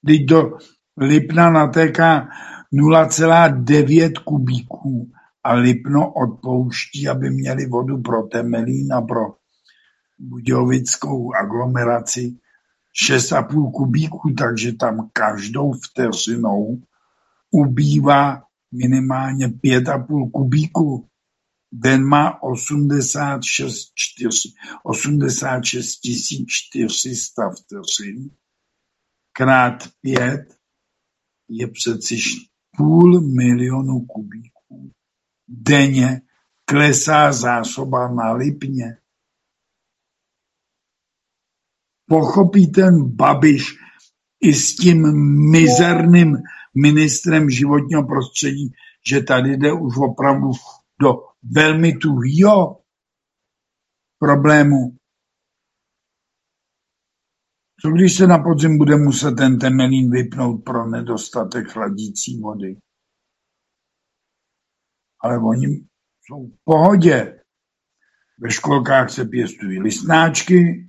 S3: Teď do Lipna natéká nula celá devět kubíků a Lipno odpouští, aby měli vodu pro Temelín a pro Budějovickou aglomeraci šest a půl kubíků, takže tam každou vteřinou ubývá minimálně pět a půl kubíku. Den má osmdesát šest tisíc čtyři sta vteřin, krát pět je přeci půl milionu kubíků. Denně klesá zásoba na Lipně. Pochopí ten Babiš i s tím mizerným ministrem životního prostředí, že tady jde už opravdu do velmi tuhýho problému. Co když se na podzim bude muset ten Temelín vypnout pro nedostatek chladící vody? Ale oni jsou v pohodě. Ve školkách se pěstují listnáčky,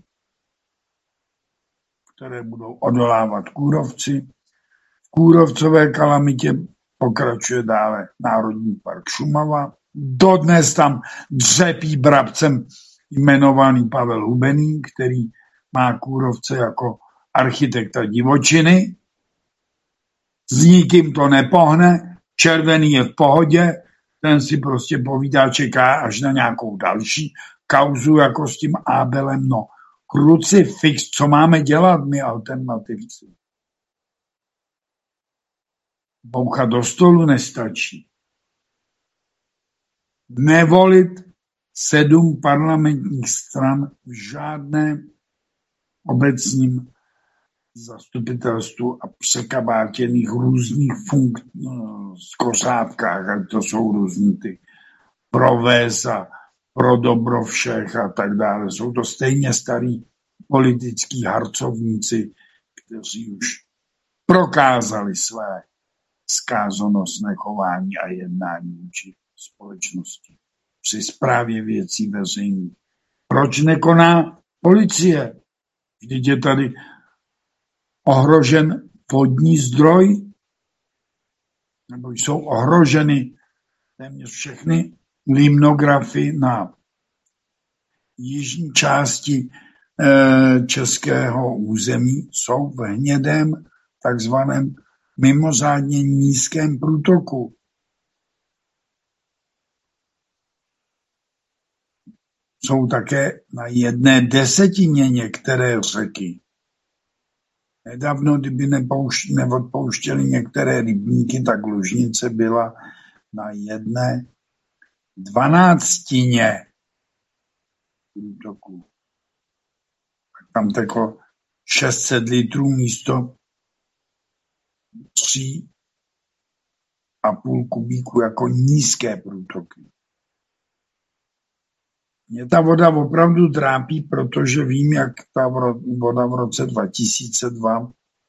S3: které budou odolávat kůrovci. V kůrovcové kalamitě pokračuje dále Národní park Šumava. Dodnes tam dřepí brabcem jmenovaný Pavel Hubený, který má kůrovce jako architekta divočiny. S nikým to nepohne, červený je v pohodě, ten si prostě povídá, čeká až na nějakou další kauzu, jako s tím Abelem. No, krucifix, co máme dělat my alternativci? Bouchat do stolu nestačí. Nevolit sedm parlamentních stran v žádném obecním zastupitelstvu a překabátěných různých funkcí no, skořápkách, ať to jsou různý ty proves a pro dobro všech a tak dále. Jsou to stejně starý politický harcovníci, kteří už prokázali své zkázonosné chování a jednání vůči společnosti při správě věcí veřejných. Proč nekoná policie? Vždyť je tady ohrožen vodní zdroj, nebo jsou ohroženy téměř všechny limnografy na jižní části e, českého území jsou v hnědém takzvaném mimořádně nízkém průtoku. Jsou také na jedné desetině některé řeky. Nedávno, kdyby nepoušť, neodpouštěli některé rybníky, tak Lužnice byla na jedné dvanáctině průtoku. Tam teklo šest set litrů místo tři a půl kubíku jako nízké průtoky. Mě ta voda opravdu trápí, protože vím, jak ta voda v roce dva tisíce dva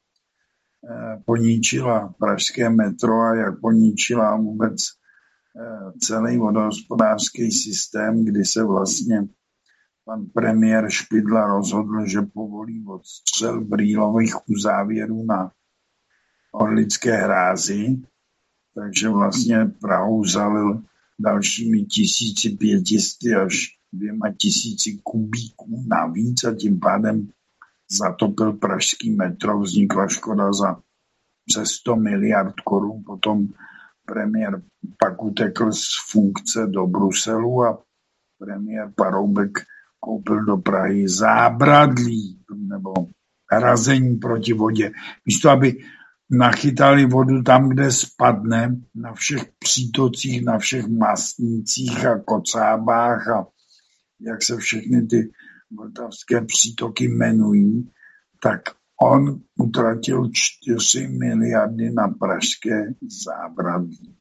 S3: poničila pražské metro a jak poničila vůbec celý vodohospodářský systém, kdy se vlastně pan premiér Špidla rozhodl, že povolí odstřel brýlových uzávěrů na Orlické hrázi, takže vlastně Prahu zalil dalšími tisíci pětisty až dvěma tisíci kubíků navíc a tím pádem zatopil pražský metro, vznikla škoda za přes sto miliard korun. Potom premiér pak utekl z funkce do Bruselu a premiér Paroubek koupil do Prahy zábradlí nebo hrazení proti vodě. Místo, aby nachytali vodu tam, kde spadne, na všech přítocích, na všech mastnicích a kocábách a jak se všechny ty vltavské přítoky jmenují, tak on utratil čtyři miliardy na pražské zábradlí.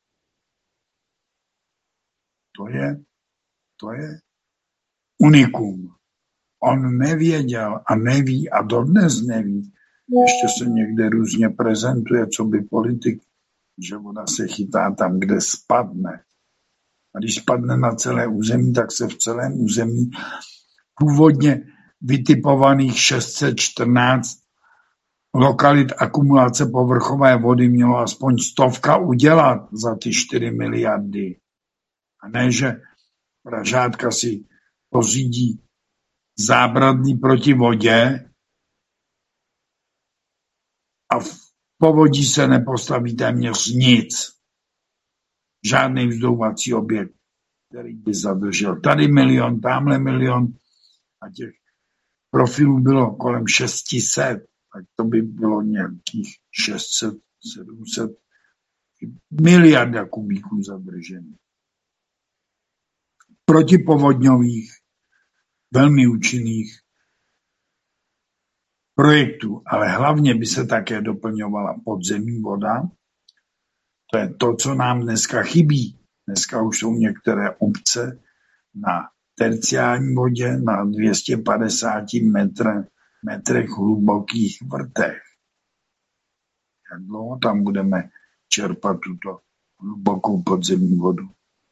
S3: To je, to je unikum. On nevěděl a neví a dodnes neví, ještě se někde různě prezentuje, co by politik, že voda se chytá tam, kde spadne. A když spadne na celé území, tak se v celém území původně vytipovaných šest set čtrnáct lokalit akumulace povrchové vody mělo aspoň stovka udělat za ty čtyři miliardy. A ne, že Pražátka si pořídí zábradlí proti vodě a v povodí se nepostaví téměř nic. Žádný vzduchovací objekt, který by zadržel. Tady milion, tamhle milion a těch profilů bylo kolem šest set, tak to by bylo nějakých šest set, sedm set miliarda kubíků zadržení. Protipovodňových, velmi účinných projektů, ale hlavně by se také doplňovala podzemní voda. To je to, co nám dneska chybí. Dneska už jsou některé obce na terciální vodě na dvě stě padesát metr, metrech hlubokých vrtech. Jak dlouho tam budeme čerpat tuto hlubokou podzemní vodu?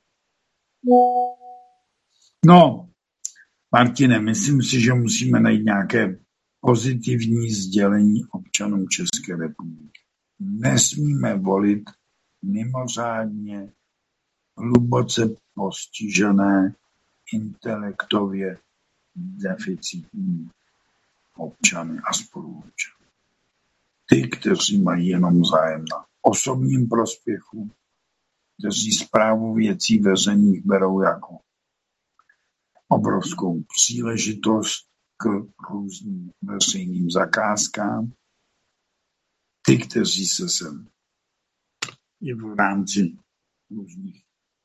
S3: No, Martine, myslím si, že musíme najít nějaké pozitivní sdělení občanům České republiky. Nesmíme volit mimořádně hluboce postižené, intelektově deficitní občany a spoluobčany. Ty, kteří mají jenom zájem na osobním prospěchu, kteří správu věcí veřejných berou jako obrovskou příležitost k různým veřejným zakázkám. Ty, kteří se sem i v rámci různých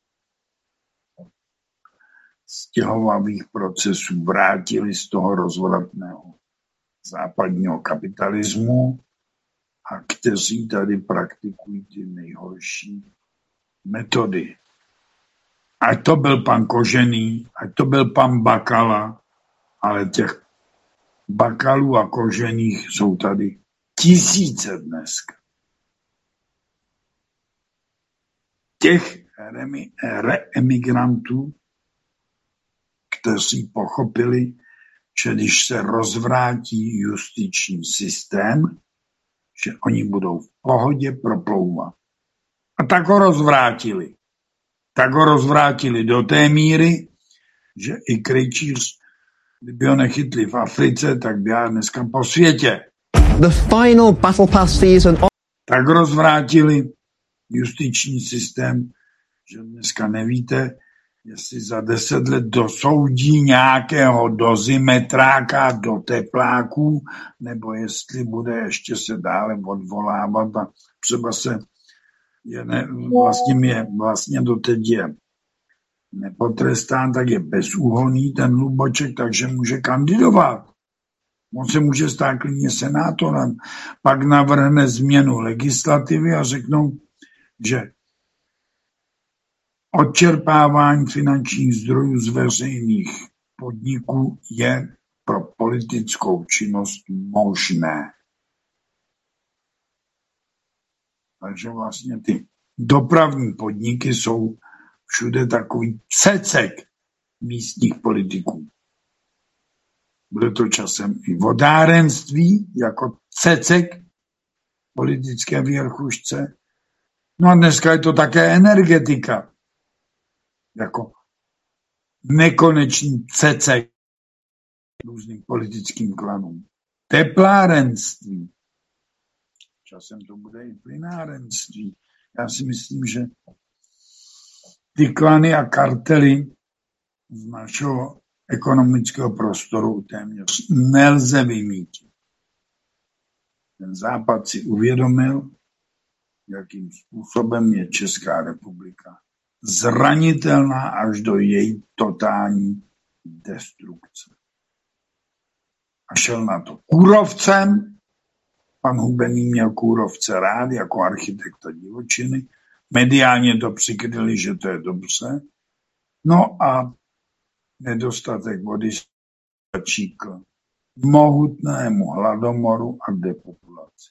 S3: stěhovavých procesů vrátili z toho rozvratného západního kapitalismu a kteří tady praktikují ty nejhorší metody. Ať to byl pan Kožený, ať to byl pan Bakala, ale těch Bakalů a Kožených jsou tady tisíce dneska. Těch reemigrantů, kteří pochopili, že když se rozvrátí justiční systém, že oni budou v pohodě proplouvat. A tak ho rozvrátili. Tak ho rozvrátili do té míry, že i Krejčíř, kdyby ho nechytli v Africe, tak by já dneska po světě.
S4: The final battle pass season.
S3: Tak rozvrátili justiční systém, že dneska nevíte, jestli za deset let dosoudí nějakého dozimetráka do tepláků, nebo jestli bude ještě se dále odvolávat a třeba se je ne, vlastně, je, vlastně doteď je nepotrestán, tak je bezúhonný ten Hluboček, takže může kandidovat. On se může stát klidně senátorem, pak navrhne změnu legislativy a řeknou, že odčerpávání finančních zdrojů z veřejných podniků je pro politickou činnost možné. Takže vlastně ty dopravní podniky jsou všude takový cecek místních politiků. Bude to časem i vodárenství jako cecek politické věrchušce. No a dneska je to také energetika. Jako nekonečný cecek různým politickým klanům. Teplárenství. Časem to bude i plynárenství. Já si myslím, že ty klany a kartely z našeho ekonomického prostoru téměř nelze vymýtit. Ten Západ si uvědomil, jakým způsobem je Česká republika zranitelná až do její totální destrukce. A šel na to kůrovcem. Pan Hubený měl kůrovce rád jako architekta divočiny. Mediálně to přikryli, že to je dobře. No a nedostatek vody stačí k mohutnému hladomoru a depopulaci.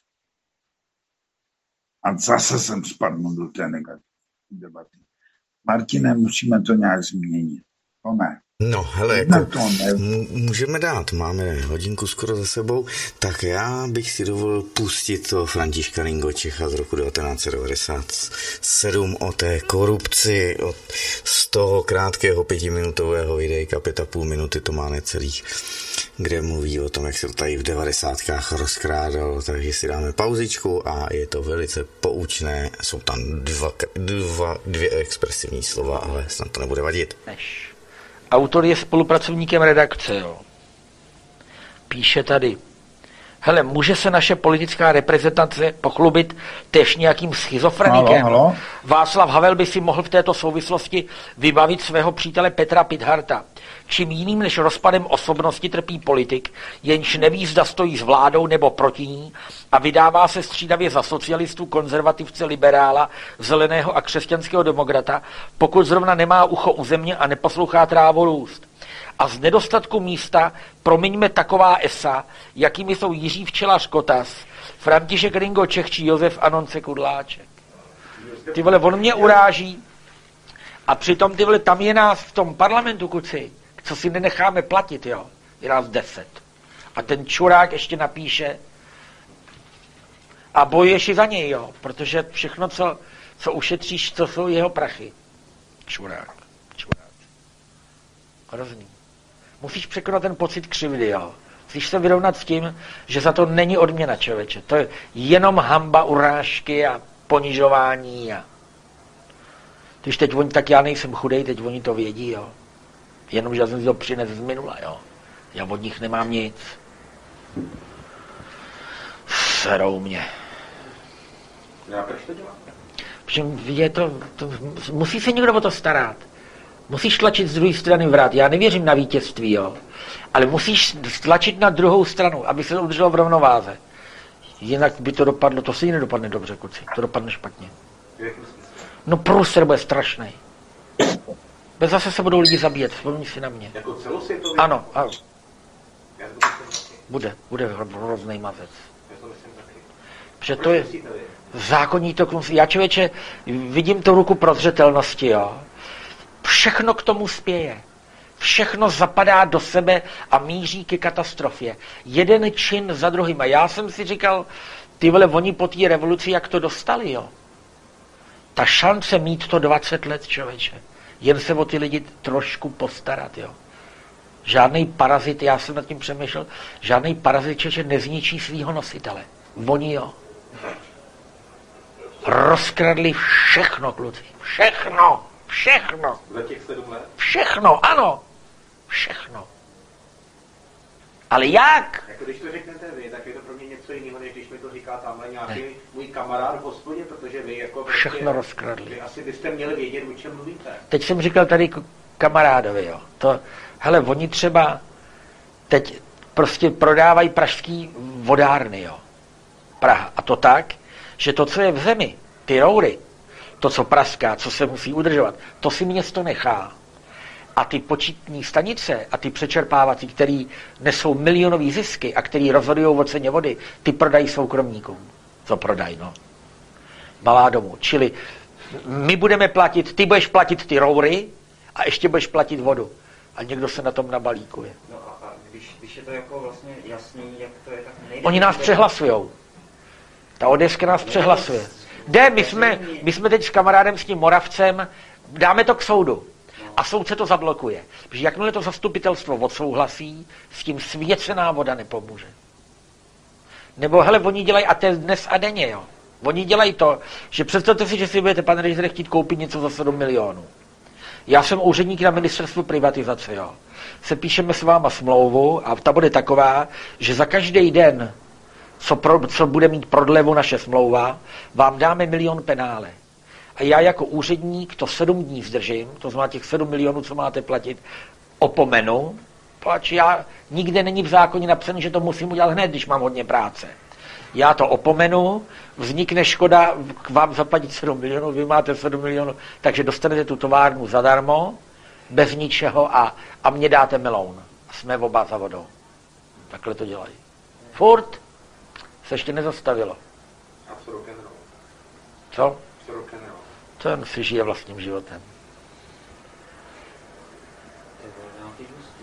S3: A zase jsem spadnul do té negativní debaty. Martine, musíme to nějak změnit. To ne.
S2: No, hele, jako, můžeme dát, máme hodinku skoro za sebou, tak já bych si dovolil pustit to Františka Ringočecha z roku devatenáct set devadesát sedm o té korupci, od, z toho krátkého pětiminutového videjka, pět a půl minuty to má necelých, kde mluví o tom, jak se to tady v devadesátkách rozkrádalo, takže si dáme pauzičku a je to velice poučné, jsou tam dva, dva, dvě expresivní slova, ale snad to nebude vadit.
S5: Než. Autor je spolupracovníkem redakce, jo. Píše tady, hele, může se naše politická reprezentace pochlubit též nějakým schizofrenikem?
S3: Halo, halo.
S5: Václav Havel by si mohl v této souvislosti vybavit svého přítele Petra Pitharta. Čím jiným než rozpadem osobnosti trpí politik, jenž neví, zda stojí s vládou nebo proti ní a vydává se střídavě za socialistu, konzervativce, liberála, zeleného a křesťanského demokrata, pokud zrovna nemá ucho u země a neposlouchá trávu růst. A z nedostatku místa promiňme taková esa, jakými jsou Jiří Včelař Kotas, František Ringočech či Josef Anonce Kudláček. Ty vole, on mě uráží a přitom ty vole, tam je nás v tom parlamentu, kuci, co si nenecháme platit, jo, je nás deset. A ten čurák ještě napíše a bojuješ i za něj, jo, protože všechno, co, co ušetříš, to jsou jeho prachy. Čurák, čurák. Hrozný. Musíš překonat ten pocit křivdy, jo. Musíš se vyrovnat s tím, že za to není odměna, člověče. To je jenom hanba, urážky a ponižování a... Když teď oni, tak já nejsem chudej, teď oni to vědí, jo. Jenomže já jsem si to přines z minula, jo. Já od nich nemám nic. Serou mě.
S6: Já proč to dělám?
S5: Protože je to, to, musí se někdo o to starat. Musíš tlačit z druhé strany vrat. Já nevěřím na vítězství, jo. Ale musíš tlačit na druhou stranu, aby se to udrželo v rovnováze. Jinak by to dopadlo, to se ji nedopadne dobře, kuci. To dopadne špatně. No průser bude strašný. Bez zase se budou lidi zabíjet, vzpomíň si na mě.
S6: Jako celosvětově?
S5: Ano, ano. Bude, bude hrozný mazec. Protože to je zákonní to, já člověče vidím tu ruku prozřetelnosti, jo. Všechno k tomu spěje. Všechno zapadá do sebe a míří ke katastrofě. Jeden čin za druhým. A já jsem si říkal, ty vole, oni po té revoluci, jak to dostali, jo. Ta šance mít to dvacet let, člověče. Jen se o ty lidi trošku postarat, jo. Žádnej parazit, já jsem nad tím přemýšlel, žádnej parazit, člověče, nezničí svýho nositele. Oni, jo. Rozkradli všechno, kluci. Všechno. Všechno.
S6: Za těch sedm let?
S5: Všechno, ano. Všechno. Ale jak?
S6: Jako když to řeknete vy, tak je to pro mě něco jiného, než když mi to říká tamhle nějaký ne. můj kamarád v hospodě, protože vy jako...
S5: Všechno prostě, rozkradli.
S6: Vy asi byste měli vědět, o čem mluvíte.
S5: Teď jsem říkal tady kamarádovi, jo. To, hele, oni třeba teď prostě prodávají pražský vodárny, jo. Praha. A to tak, že to, co je v zemi, ty roury, to, co praská, co se musí udržovat, to si město nechá. A ty počítní stanice a ty přečerpávací, který nesou milionové zisky a který rozhodují o ceně vody, ty prodají soukromníkům. Co prodají, no? Malá domů. Čili my budeme platit, ty budeš platit ty roury a ještě budeš platit vodu. A někdo se na tom nabalíkuje.
S6: No a, a když, když je to jako vlastně jasný, jak to je, tak nejde...
S5: Oni nás přehlasujou. Ta Odeska nás přehlasuje. Jde, my jsme, my jsme teď s kamarádem, s tím Moravcem, dáme to k soudu. A soudce to zablokuje. Protože jakmile to zastupitelstvo odsouhlasí, s tím svěcená voda nepomůže. Nebo hele, oni dělají, a to je dnes a denně, jo. Oni dělají to, že představte si, že si budete, pane ředitele, chtít koupit něco za sedm milionů. Já jsem úředník na ministerstvu privatizace, jo. Se píšeme s váma smlouvu a ta bude taková, že za každý den, co, pro, co bude mít prodlevu naše smlouva, vám dáme milion penále. A já jako úředník to sedm dní zdržím, to znamená těch sedm milionů, co máte platit, opomenu, pač já nikde není v zákoně napsané, že to musím udělat hned, když mám hodně práce. Já to opomenu, vznikne škoda k vám zaplatit sedm milionů, vy máte sedm milionů, takže dostanete tu továrnu zadarmo, bez ničeho a, a mě dáte meloun. A jsme oba za vodou. Takhle to dělají. Furt se ještě nezastavilo.
S6: A co rock'n'roll?
S5: Co?
S6: Co rock'n'roll?
S5: Ten si žije vlastním životem.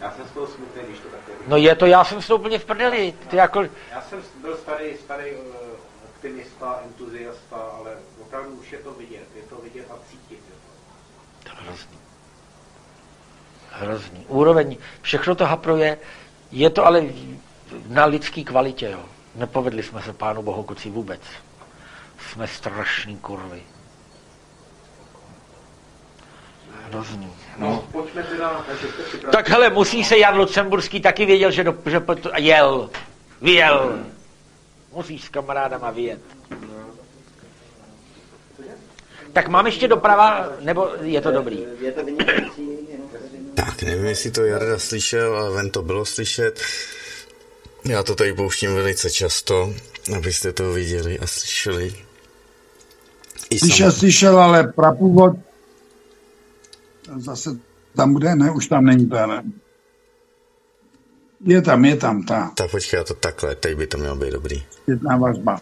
S6: Já jsem z toho smutný, když to takhle.
S5: No je to, já jsem s tou úplně v prdeli. Ty jako...
S6: Já jsem byl starý, starý uh, optimista, entuziasta, ale opravdu už je to vidět. Je to vidět a cítit.
S5: To je hrozný. Hrozný. Úroveň, všechno to hapruje, je to ale na lidský kvalitě, jo. Nepovedli jsme se Pánu Bohu kucí vůbec. Jsme strašný kurvy. Hrozný.
S6: No, pojďme teda, takže jste připravili.
S5: Tak hele, musí se Jan Lucemburský taky věděl, že, do, že jel. Vyjel. Musíš s kamarádama vyjet. Tak mám ještě doprava, nebo je to dobrý?
S2: Tak, nevím, jestli to Jarda slyšel, ale ven to bylo slyšet. Já to tady pouštím velice často, abyste to viděli a slyšeli. I
S3: slyšel, sam... slyšel, ale prapůvod zase tam bude, ne, už tam není ten. Je tam, je tam, ta.
S2: Tak počkej, já to takhle, teď by to mělo být dobrý.
S3: Jedna vazba.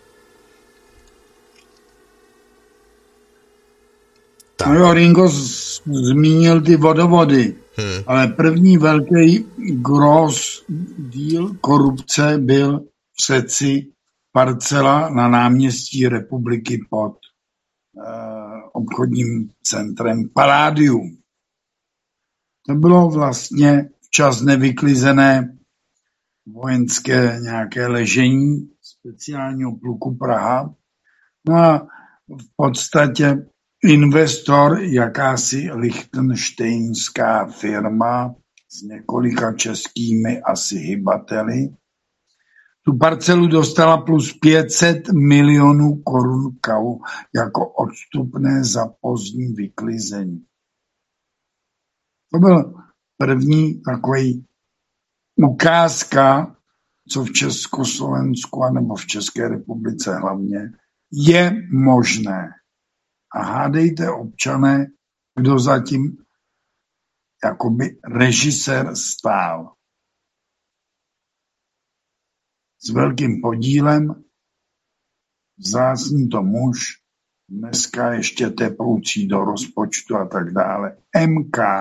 S3: Tak. No jo, Ringo z- zmínil ty vodovody, hmm. ale první velký gross deal korupce byl v Seci parcela na náměstí Republiky pod uh, obchodním centrem Palladium. To bylo vlastně včas nevyklizené vojenské nějaké ležení speciálního pluku Praha. No a v podstatě investor, jakási lichtenštejnská firma s několika českými asi hybateli, tu parcelu dostala plus pět set milionů korun kau jako odstupné za pozdní vyklizení. To byl první takový ukázka, co v Československu anebo v České republice hlavně je možné. A hádejte, občané, kdo zatím jakoby režisér stál. S velkým podílem, vzácný to muž, dneska ještě tepoucí do rozpočtu a tak dále, M K.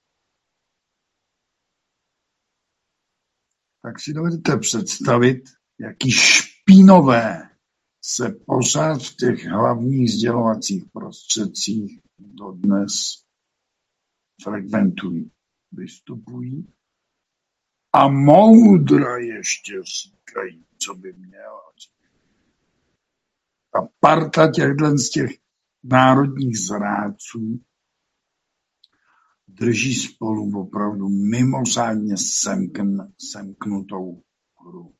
S3: Tak si dovedete představit, jaký špinové se pořád v těch hlavních sdělovacích prostředcích dodnes frekventují, vystupují a moudra ještě říkají, co by měla říct. Ta parta těchto z těch národních zrádců drží spolu opravdu mimořádně semkn, semknutou hru.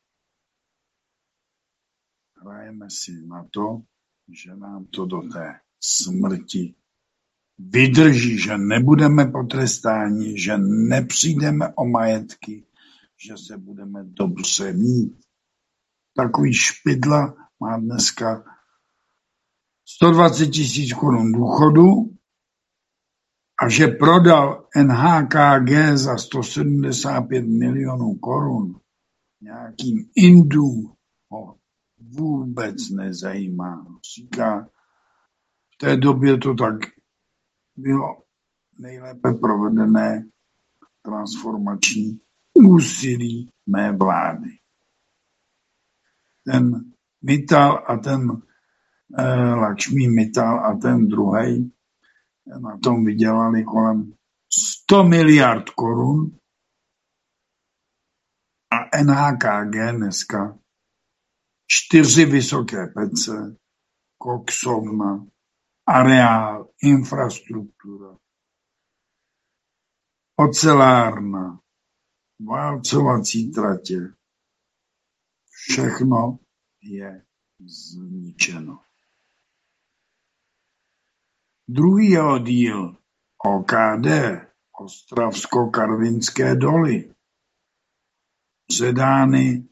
S3: Hrajeme si na to, že nám to do té smrti vydrží, že nebudeme potrestáni, že nepřijdeme o majetky, že se budeme dobře mít. Takový špidla má dneska sto dvacet tisíc korun důchodu a že prodal N H K G za sto sedmdesát pět milionů korun nějakým Indům, ho vůbec nezajímá. Říká, v té době to tak bylo nejlépe provedené transformační úsilí mé vlády. Ten Mittal a ten eh, Lakšmí Mittal a ten druhej na tom vydělali kolem sto miliard korun a N H K G dneska čtyři vysoké pece, koksovna, areál, infrastruktura, ocelárna, válcovací tratě. Všechno je zničeno. Druhý jeho díl O K D, Ostravsko-Karvinské doly, předány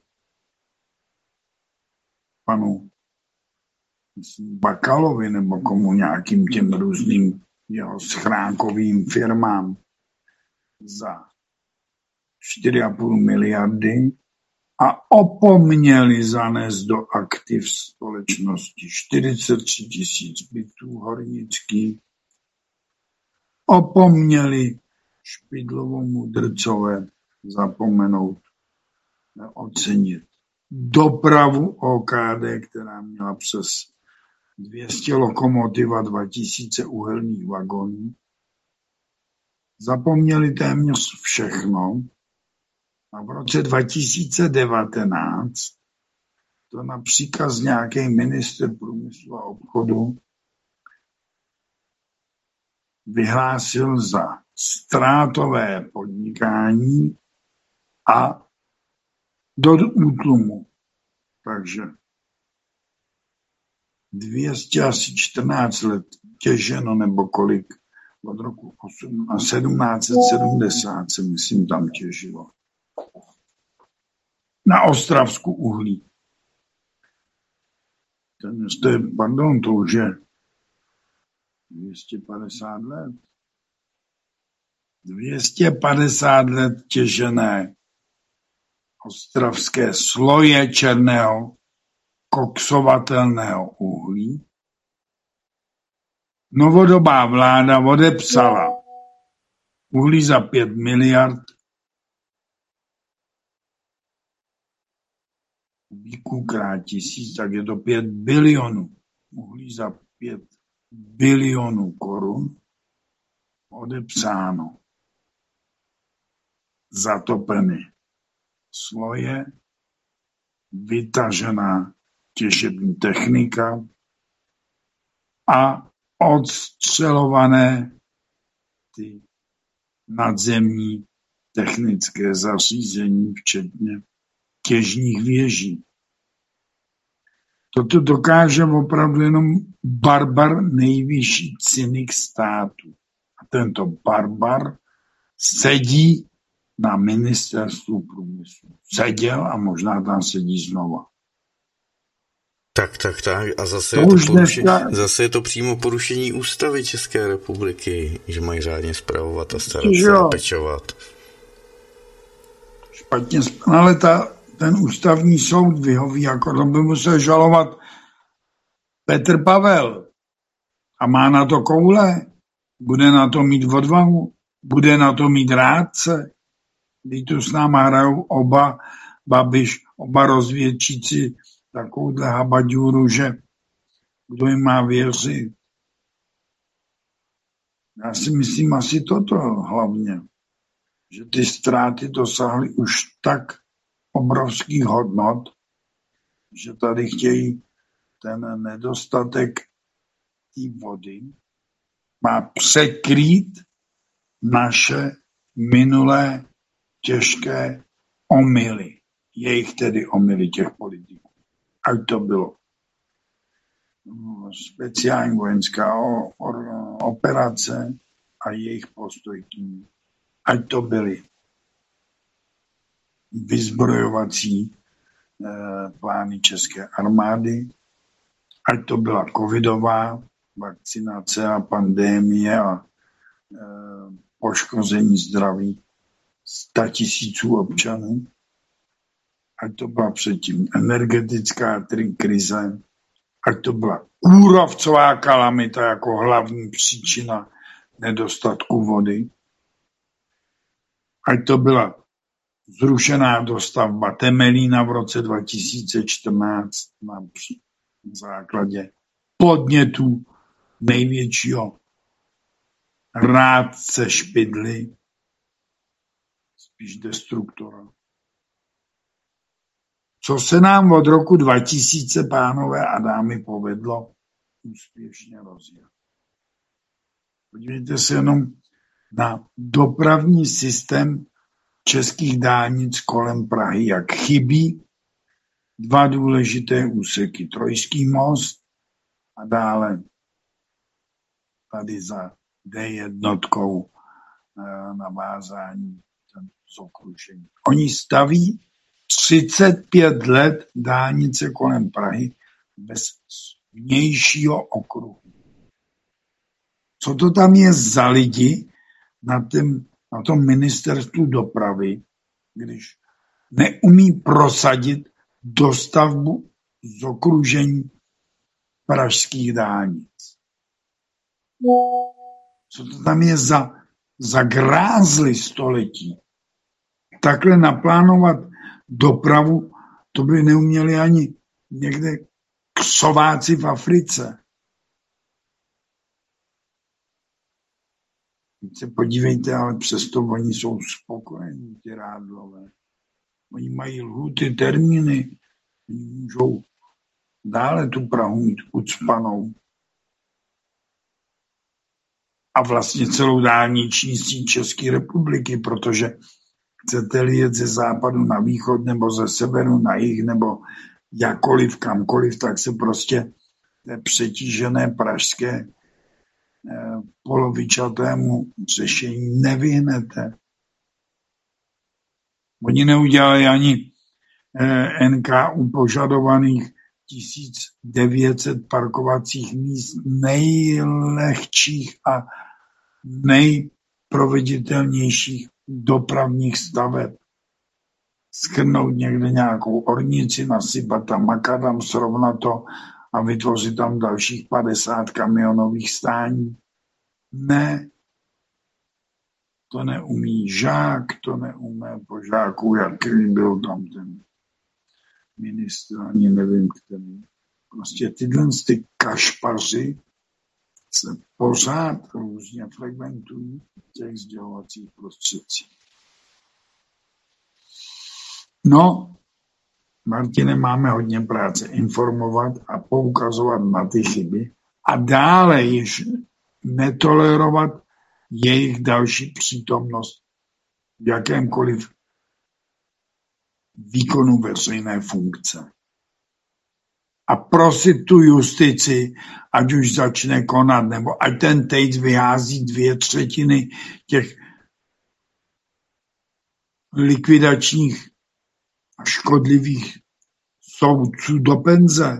S3: panu Bakalovi nebo komu nějakým těm různým jeho schránkovým firmám za čtyři a půl miliardy a opomněli zanést do aktiv společnosti čtyřicet tři tisíc bytů hornických, opomněli Špidlovo Mudrcové zapomenout, ocenit dopravu O K D, která měla přes dvě stě lokomotiv a dva tisíce uhelných vagonů. Zapomněli téměř všechno a v roce dva tisíce devatenáct to na příkaz nějaký ministr průmyslu a obchodu vyhlásil za ztrátové podnikání a do útlumu. Takže dvě stě čtrnáct let těženo, nebo kolik, od roku sedmnáct set sedmdesát se, myslím, tam těžilo. Na Ostravsku uhlí. Ten, to je, pardon, to už je dvě stě padesát let. dvě stě padesát let těžené ostravské sloje černého koksovatelného uhlí. Novodobá vláda odepsala uhlí za pět miliard kubíků krát tisíc, tak je to pět bilionů. Uhlí za pět bilionů korun odepsáno. Zatopeny sloje, vytažená těžební technika a odstřelované ty nadzemní technické zařízení, včetně těžních věží. Toto dokáže opravdu jenom barbar, nejvyšší cynik státu. A tento barbar sedí na ministerstvu průmyslu. Seděl a možná tam sedí znova.
S2: Tak, tak, tak. A zase,
S3: to
S2: je, to poruši...
S3: dneska...
S2: zase je to přímo porušení ústavy České republiky, že mají řádně spravovat a starat se a pečovat.
S3: Špatně, ale ta, ten ústavní soud vyhoví, jako to by musel žalovat Petr Pavel. A má na to koule? Bude na to mít odvahu? Bude na to mít rádce? Když tu s náma hrajou oba Babiš, oba rozvědčíci takovouhle habaďůru, že kdo jim má věřit. Já si myslím asi toto hlavně, že ty ztráty dosáhly už tak obrovských hodnot, že tady chtějí ten nedostatek té vody má překrýt naše minulé těžké omyly. Jejich tedy omyly těch politiků. Ať to bylo speciální vojenská operace a jejich postoj k ní. Ať to byly vyzbrojovací eh, plány české armády, ať to byla covidová vakcinace a pandémie a eh, poškození zdraví sta tisíců občanů, ať to byla předtím energetická krize, ať to byla kůrovcová kalamita jako hlavní příčina nedostatku vody, ať to byla zrušená dostavba Temelína v roce dva tisíce čtrnáct na základě podnětů největšího rádce Špidly, spíš destruktora. Co se nám od roku dva tisíce, pánové a dámy, povedlo úspěšně rozjet. Podívejte se jenom na dopravní systém českých dálnic kolem Prahy, jak chybí dva důležité úseky. Trojský most a dále tady za D jednotkou navázání zokružení. Oni staví třicet pět let dálnice kolem Prahy bez vnějšího okruhu. Co to tam je za lidi na, tém, na tom ministerstvu dopravy, když neumí prosadit dostavbu zokružení pražských dálnic? Co to tam je za, za grázly století? takhle naplánovat dopravu, to by neuměli ani někde ksováci v Africe. Teď se podívejte, ale přesto oni jsou spokojení, ty Rádlové. Oni mají lhuty, termíny, oni můžou dále tu Prahu mít ucpanou. A vlastně celou dálniční síť České republiky, protože chcete-li jet ze západu na východ nebo ze severu na jih nebo jakkoliv, kamkoliv, tak se prostě té přetížené pražské eh, polovičatému řešení nevyhnete. Oni neudělali ani eh, N K U požadovaných tisíc devět set parkovacích míst nejlehčích a nejproveditelnějších dopravních staveb. Skrnout někde nějakou ornici, nasypat tam makadam, srovnat to a vytvořit tam dalších padesát kamionových stání. Ne, to neumí Žák, to neumí po Žáku, jaký byl tam ten ministr, ani nevím, který. Prostě tyhle ty kašpaři se pořád různě frekventují v těch sdělovacích prostředcích. No, Martine, máme hodně práce informovat a poukazovat na ty chyby a dále již netolerovat jejich další přítomnost v jakémkoliv výkonu veřejné funkce. A prosit tu justici, ať už začne konat, nebo ať ten Tejc vyhází dvě třetiny těch likvidačních a škodlivých soudců do penze.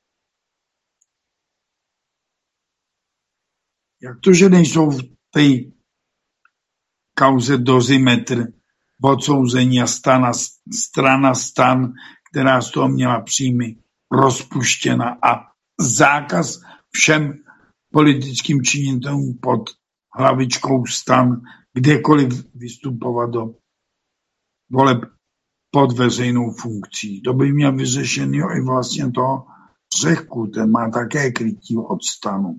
S3: Jak to, že nejsou v té kauze dozimetr odsouzení a stana, strana stan, která z toho měla příjmy, rozpuštěna a zákaz všem politickým činitelům pod hlavičkou stan kdekoliv vystupovat do voleb pod veřejnou funkcí. To by měl vyřešený i vlastně toho Řehku, ten má také krytí od stanu.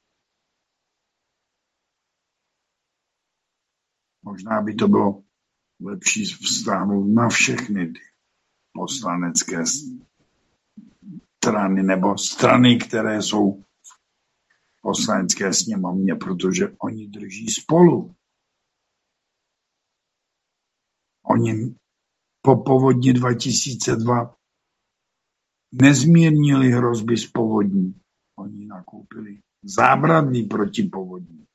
S3: Možná by to bylo lepší vztáhnout na všechny ty poslanecké strany nebo strany, které jsou v poslanecké sněmovně, protože oni drží spolu. Oni po povodni dva tisíce dva nezmírnili hrozby z povodní. Oni nakoupili zábradlí proti povodní.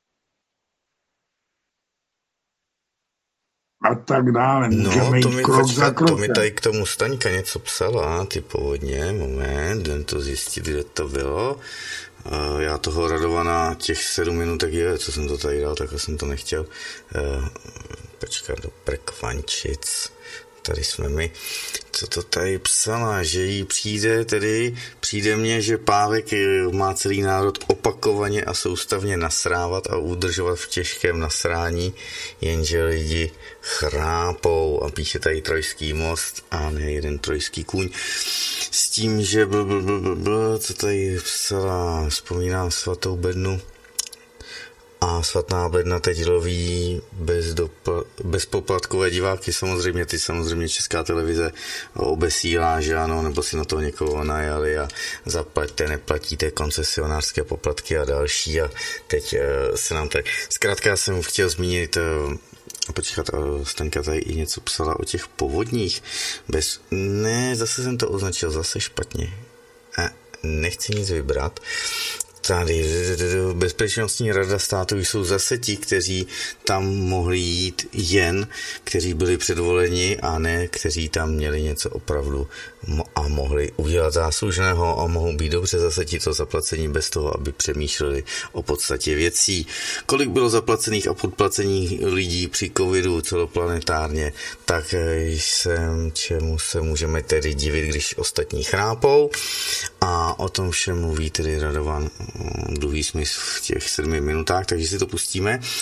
S3: A tak dále. Můžeme
S2: no, to
S3: jít
S2: mi,
S3: krok
S2: počkat,
S3: za krokem.
S2: To mi tady k tomu Staňka něco psala, ty povodně, moment, jdem to zjistit, kde to bylo. Uh, já toho Radovana těch sedm minutek je, co jsem to tady dal, tak jsem to nechtěl. Uh, počkat, do Prekvančic. Tady jsme my, co to tady psala, že jí přijde tedy, přijde mně, že Pávek má celý národ opakovaně a soustavně nasrávat a udržovat v těžkém nasrání, jenže lidi chrápou a píše tady Trojský most a ne jeden trojský kůň. S tím, že bl, bl, bl, bl, bl, co tady psala, vzpomínám svatou bednu, a svatá bedna teď loví bez dopl- bezpoplatkové diváky, samozřejmě, ty samozřejmě Česká televize obesílá, že ano, nebo si na to někoho najali a zaplaťte, neplatíte koncesionářské poplatky a další a teď uh, se nám tady... Zkrátka já jsem chtěl zmínit, uh, počkat, uh, Stanka tady i něco psala o těch povodních, bez... Ne, zase jsem to označil, zase špatně. A nechci nic vybrat. Tady Bezpečnostní rada státu jsou zase ti, kteří tam mohli jít jen, kteří byli předvoleni a ne, kteří tam měli něco opravdu a mohli udělat záslužného a mohou být dobře zase ti to zaplacení bez toho, aby přemýšleli o podstatě věcí. Kolik bylo zaplacených a podplacených lidí při covidu celoplanetárně, tak jsem, čemu se můžeme tedy divit, když ostatní chrápou a o tom všem mluví tedy Radovan dlouhý smysl v těch sedmi minutách, takže si to pustíme.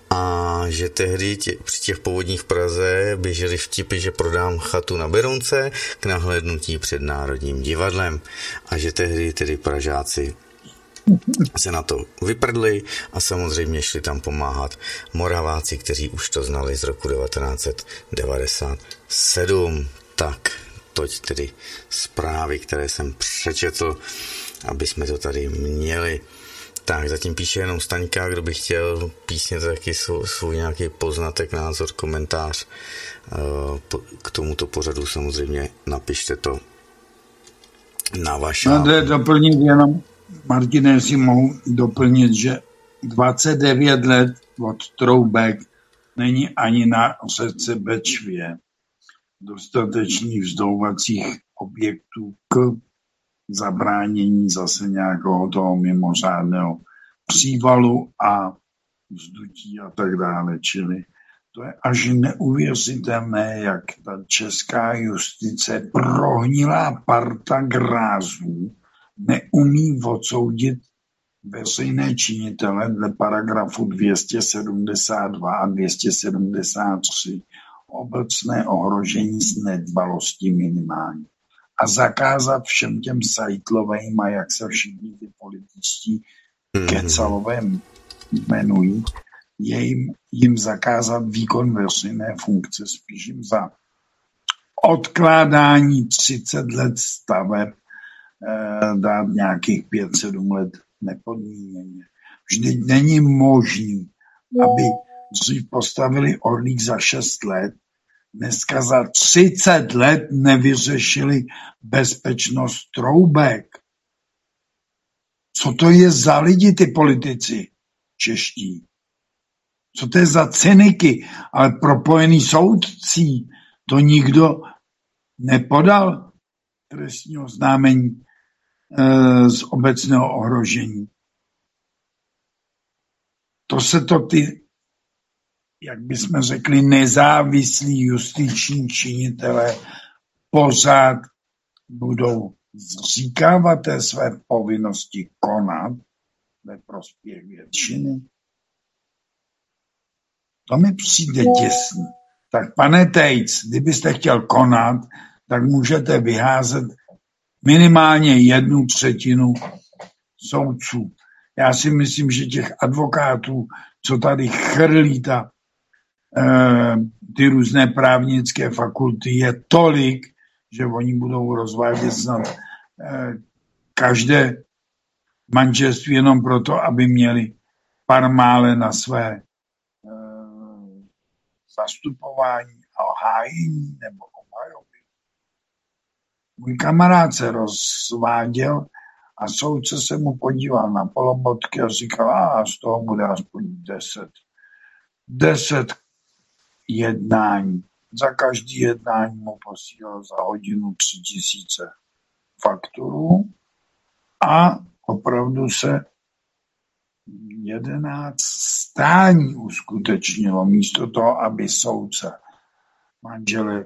S2: a že tehdy tě, při těch povodních v Praze běžely vtipy, že prodám chatu na Berounce k nahlédnutí před Národním divadlem a že tehdy tedy Pražáci se na to vyprdli a samozřejmě šli tam pomáhat Moraváci, kteří už to znali z roku devatenáct set devadesát sedm. Tak, toť tedy zprávy, které jsem přečetl, aby jsme to tady měli. Tak, zatím píše jenom Staňka, kdo by chtěl písně taky svůj, svůj nějaký poznatek, názor, komentář k tomuto pořadu, samozřejmě napište to na vaše.
S3: No, to doplnit jenom, Martine, si mohu doplnit, že dvacet devět let od Troubek není ani na řece Bečvě dostatečných vzdouvacích objektů k zabránění zase nějakého toho mimořádného přívalu a vzdutí a tak dále. Čili to je až neuvěřitelné, jak ta česká justice, prohnilá parta grázů, neumí odsoudit veřejné činitele dle paragrafu dvě stě sedmdesát dva a dvě stě sedmdesát tři obecné ohrožení z nedbalosti minimální a zakázat všem těm sajtlovým, a jak se všichni ty političtí kecalové jmenují, je jim, jim zakázat výkon veřejné funkce, spíš jim za odkládání třicet let staveb eh, dát nějakých pět sedm let nepodmíněně. Vždyť není možný, aby dřív postavili Orlík za šest let, dneska za třicet let nevyřešili bezpečnost Troubek. Co to je za lidi, ty politici čeští? Co to je za cyniky? Ale propojený soudcí, to nikdo nepodal trestního oznámení e, z obecného ohrožení. To se to ty, jak bychom řekli, nezávislí justiční činitelé pořád budou zříkávat té své povinnosti konat ve prospěch většiny. To mi přijde děsný. Tak pane Tejc, kdybyste chtěl konat, tak můžete vyházet minimálně jednu třetinu soudců. Já si myslím, že těch advokátů, co tady chrlí ta, eh, ty různé právnické fakulty, je tolik, že oni budou rozvádět snad eh, každé manželství jenom proto, aby měli pár mále na své eh, zastupování a hájení nebo obhajoby. Můj kamarád se rozváděl a soudce se mu podíval na polobotky a říkal, a z toho bude aspoň deset. Deset jednání. Za každý jednání mu posílal za hodinu tři tisíce fakturu a opravdu se jedenáct stání uskutečnilo místo toho, aby soudce manžele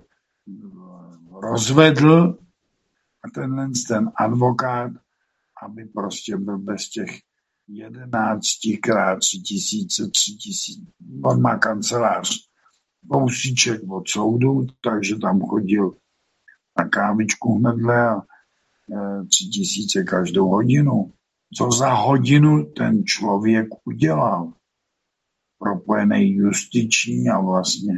S3: rozvedl a tenhle ten advokát, aby prostě byl bez těch jedenácti krát tři tisíce, tři tisíce. On má kancelář kousíček od soudu, takže tam chodil na kávičku hnedle a e, tři tisíce každou hodinu. Co za hodinu ten člověk udělal? Propojený justiční a vlastně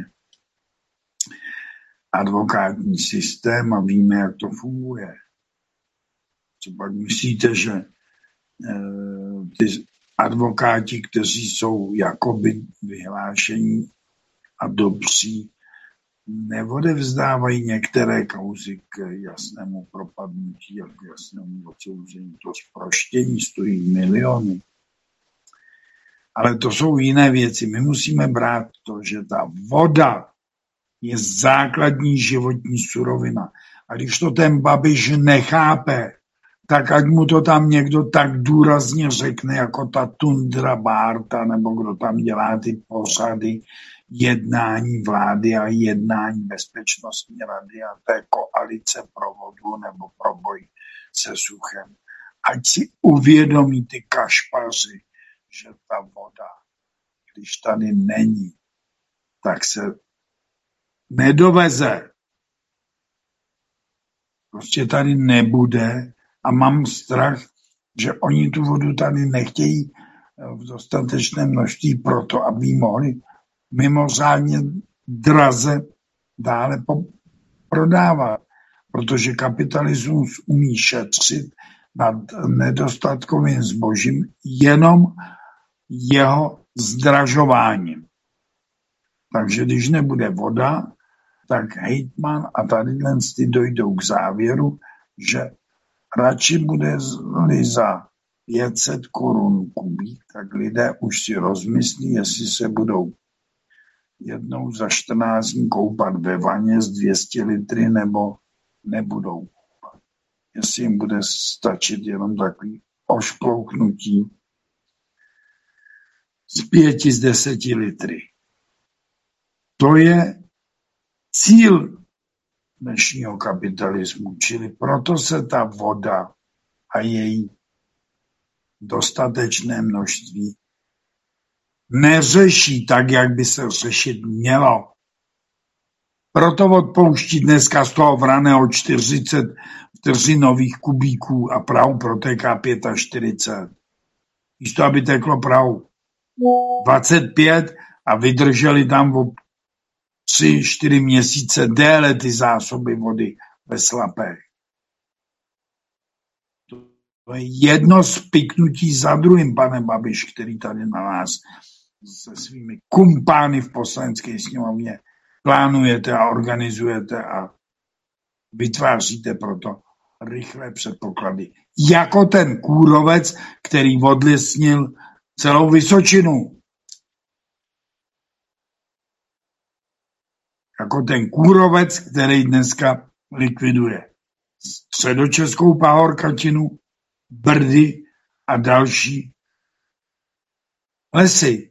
S3: advokátní systém a víme, jak to funguje. Co pak myslíte, že e, ty advokáti, kteří jsou jakoby vyhlášení a dobří, neodevzdávají některé kauzy k jasnému propadnutí a k jasnému odsouzení. To zproštění stojí miliony. Ale to jsou jiné věci. My musíme brát to, že ta voda je základní životní surovina. A když to ten Babiš nechápe, tak ať mu to tam někdo tak důrazně řekne, jako ta Tundra Bárta, nebo kdo tam dělá ty pořady jednání vlády a jednání bezpečnostní rady a té koalice pro vodu nebo pro boj se suchem. Ať si uvědomí ty kašpaři, že ta voda je když tady není, tak se nedoveze. Prostě tady nebude a mám strach, že oni tu vodu tady nechtějí v dostatečném množství proto, aby mohli mimořádně draze dále prodávat. Protože kapitalismus umí šetřit nad nedostatkovým zbožím jenom jeho zdražováním. Takže když nebude voda, tak hejtman a tady dojdou k závěru, že radši bude-li za pět set korun kubík, tak lidé už si rozmyslí, jestli se budou jednou za čtrnáct dní koupat ve vaně z dvě stě litry nebo nebudou koupat. Jestli jim bude stačit jenom takový ošplouknutí z pěti z deseti litry. To je cíl dnešního kapitalismu, čili proto se ta voda a její dostatečné množství neřeší tak, jak by se řešit mělo. Proto odpouští dneska z toho vraného čtyřicet vteřinových kubíků a Prahu protéká čtyřicet pět. Místo, aby teklo Prahu dvacet pět a vydrželi tam o tři, čtyři měsíce déle ty zásoby vody ve slapech. To je jedno spiknutí za druhým, pane Babiš, který tady na nás se svými kumpány v poslanecké sněmovně plánujete a organizujete a vytváříte proto rychlé předpoklady. Jako ten kůrovec, který odlesnil celou Vysočinu. Jako ten kůrovec, který dneska likviduje středočeskou pahorkatinu, Brdy a další lesy.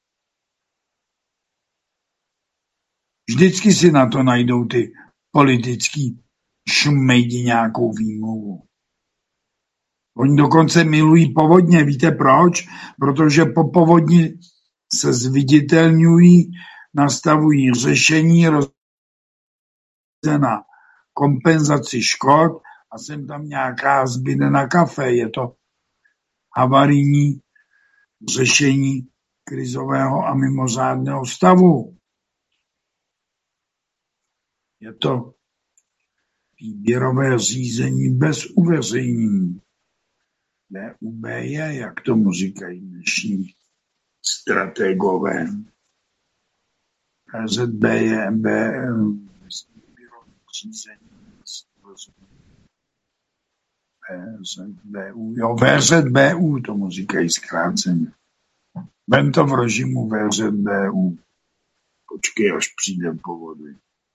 S3: Vždycky si na to najdou ty politický šmejdi nějakou výmluvu. Oni dokonce milují povodně. Víte proč? Protože po povodni se zviditelňují, nastavují řešení na kompenzaci škod a sem tam nějaká zbyde na kafe. Je to havarijní řešení krizového a mimořádného stavu. Je to výběrové řízení bez uveřejnění. D U B je, jak tomu říkají dnešní strategové. R Z B je M B výběrové řízení bez uveřejnění. V Z B U, jo, V Z B U tomu říkají zkráceně. Vem to v režimu V Z B U. Počkej, až přijde povody.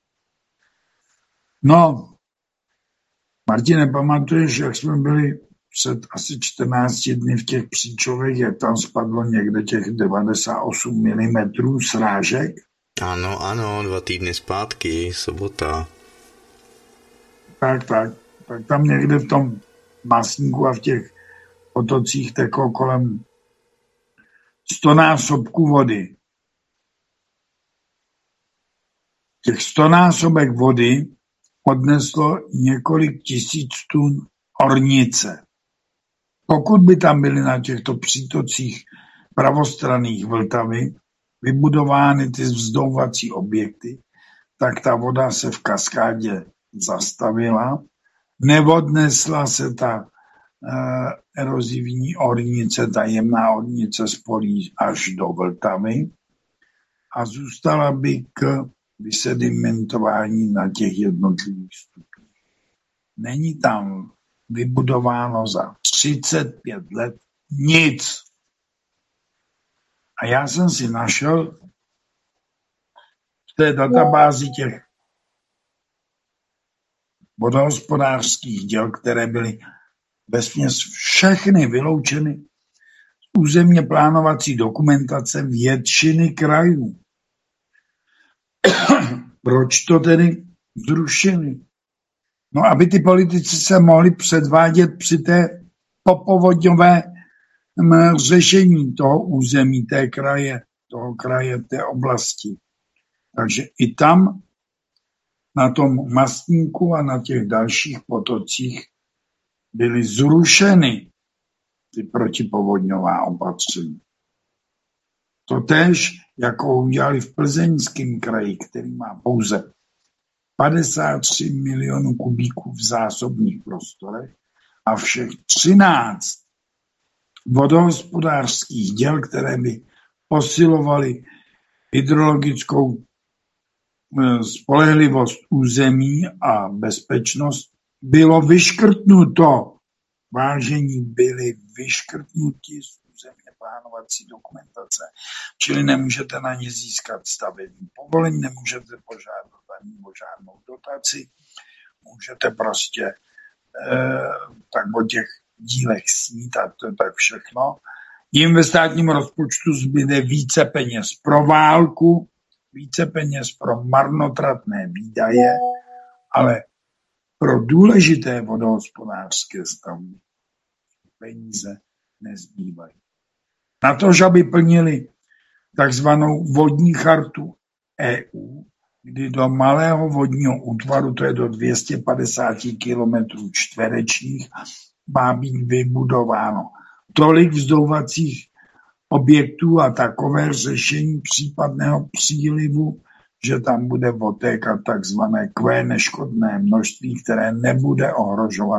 S3: No, Martine, pamatuješ, jak jsme byli před asi čtrnácti dny v těch Příčovech, jak tam spadlo někde těch devadesát osm milimetrů srážek?
S2: Ano, ano, dva týdny zpátky, sobota.
S3: Tak, tak. Tak tam někde v tom Masníku a v těch potocích teklo kolem stonásobku vody. Těch stonásobek vody odneslo několik tisíc tun ornice. Pokud by tam byly na těchto přítocích pravostranných Vltavy vybudovány ty vzdouvací objekty, tak ta voda se v kaskádě zastavila, neodnesla se ta uh, erozivní ornice, ta jemná ornice z polí až do Vltavy a zůstala by k vysedimentování na těch jednotlivých stupních. Není tam vybudováno za třicet pět let nic. A já jsem si našel v té databázi těch vodohospodářských děl, které byly vesměs všechny vyloučeny z územně plánovací dokumentace většiny krajů. Proč to tedy zrušili? No, aby ty politici se mohli předvádět při té popovodňové řešení toho území, té kraje, toho kraje, té oblasti. Takže i tam na tom Mastníku a na těch dalších potocích byly zrušeny ty protipovodňová opatření. Totéž, jako udělali v Plzeňském kraji, který má pouze padesát tři milionů kubíků v zásobních prostorech a všech třináct vodohospodářských děl, které by posilovaly hydrologickou spolehlivost území a bezpečnost, bylo vyškrtnuto. Vážení byli vyškrtnuti z územně plánovací dokumentace. Čili nemůžete na ně získat stavební povolení, nemůžete požádat ani o žádnou dotaci, můžete prostě eh, tak o těch dílech snít a to je tak všechno. Jim ve státním rozpočtu zbyde více peněz pro válku, více peněz pro marnotratné výdaje, ale pro důležité vodohospodářské stavby peníze nezbývají. Na to, že aby plnili takzvanou vodní chartu E U, kdy do malého vodního útvaru, to je do dvě stě padesát kilometrů čtverečních, má být vybudováno tolik vzdouvacích objektů a takové řešení případného přílivu, že tam bude otékat takzvané Q neškodné množství, které nebude ohrožovat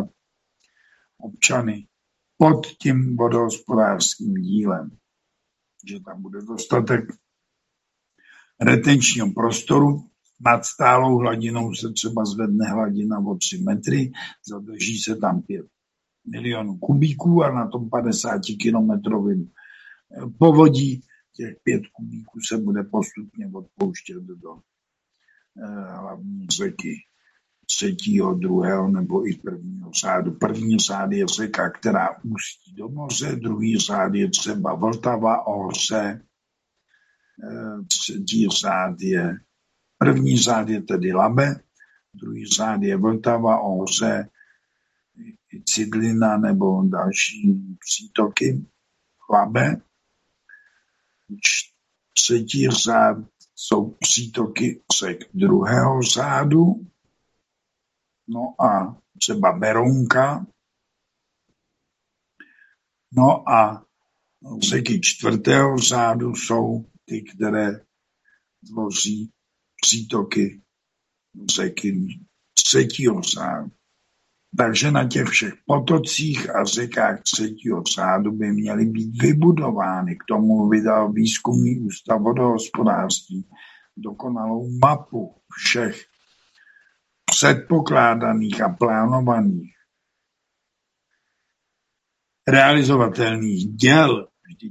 S3: občany pod tím vodohospodářským dílem. Že tam bude dostatek retenčního prostoru, nad stálou hladinou se třeba zvedne hladina o tři metry, zadrží se tam pět milionů kubíků a na tom padesátikilometrovém povodí těch pět kubíků se bude postupně odpouštět do eh, hlavní řeky třetího, druhého nebo i prvního řádu. První řád je řeka, která ústí do moře, druhý řád je třeba Vltava, Ohře, eh, třetí řád je, první řád je tedy Labe, druhý řád je Vltava, Ohře, Cidlina nebo další přítoky Labe. Třetí řád jsou přítoky řek druhého řádu, no a třeba Berounka, no a řeky čtvrtého řádu jsou ty, které tvoří přítoky řeky třetího řádu. Takže na těch všech potocích a řekách třetího řádu by měly být vybudovány. K tomu vydal Výzkumný ústav vodohospodářství dokonalou mapu všech předpokládaných a plánovaných realizovatelných děl. Vždyť,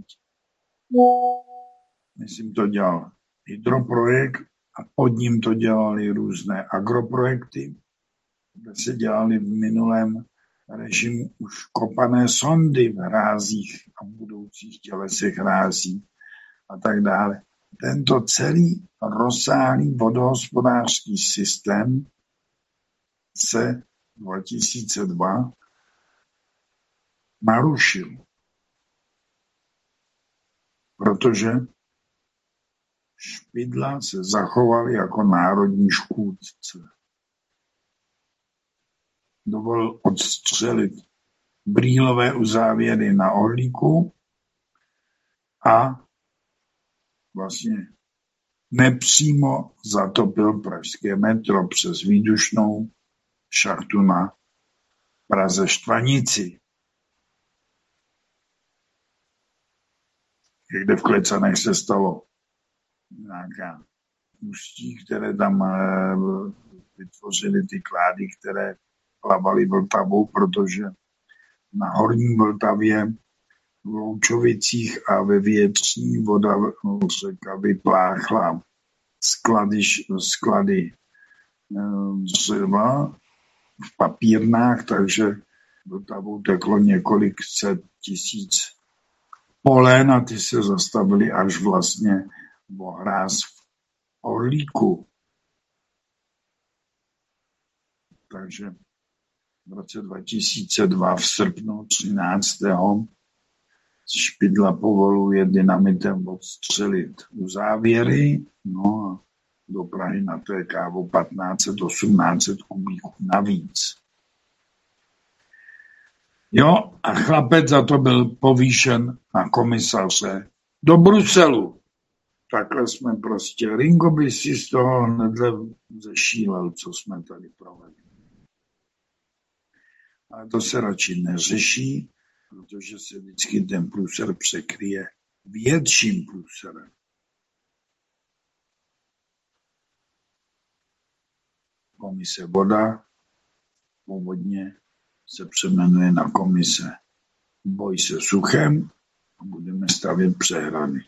S3: myslím, to dělal hydroprojekt a pod ním to dělali různé agroprojekty, kde se dělali v minulém režimu už kopané sondy v hrázích a v budoucích tělesech hrází a tak dále. Tento celý rozsáhlý vodohospodářský systém se dva tisíce dva narušil, protože Špidla se zachoval jako národní škůdce. Dovolil odstřelit brýlové uzávěry na Orlíku a vlastně nepřímo zatopil pražské metro přes výdušnou šachtu na Praze Štvanici. Někde v Klecanech se stalo nějaká ústí, které tam vytvořily ty klády, které plavaly Vltavou, protože na horní Vltavě v Loučovicích a ve Větří voda řeka vypláchla sklady, sklady dřeva v papírnách, takže Vltavou teklo několik set tisíc polen a ty se zastavily až vlastně o hráz v Orlíku. Takže v roce dva tisíce dva v srpnu třináctého Špidla povoluje dynamitem odstřelit u závěry, no a do Prahy na to je kávo patnáct set osmnáct set kubíků navíc. Jo, a chlapec za to byl povýšen na komisaře do Bruselu. Takhle jsme prostě, Ringo by si z toho hnedle zešílel, co jsme tady provedli. Ale to se radši neřeší, protože se vždycky ten průser překryje větším průserem. Komise voda původně se přeměnuje na komise boj se suchem a budeme stavět přehrady.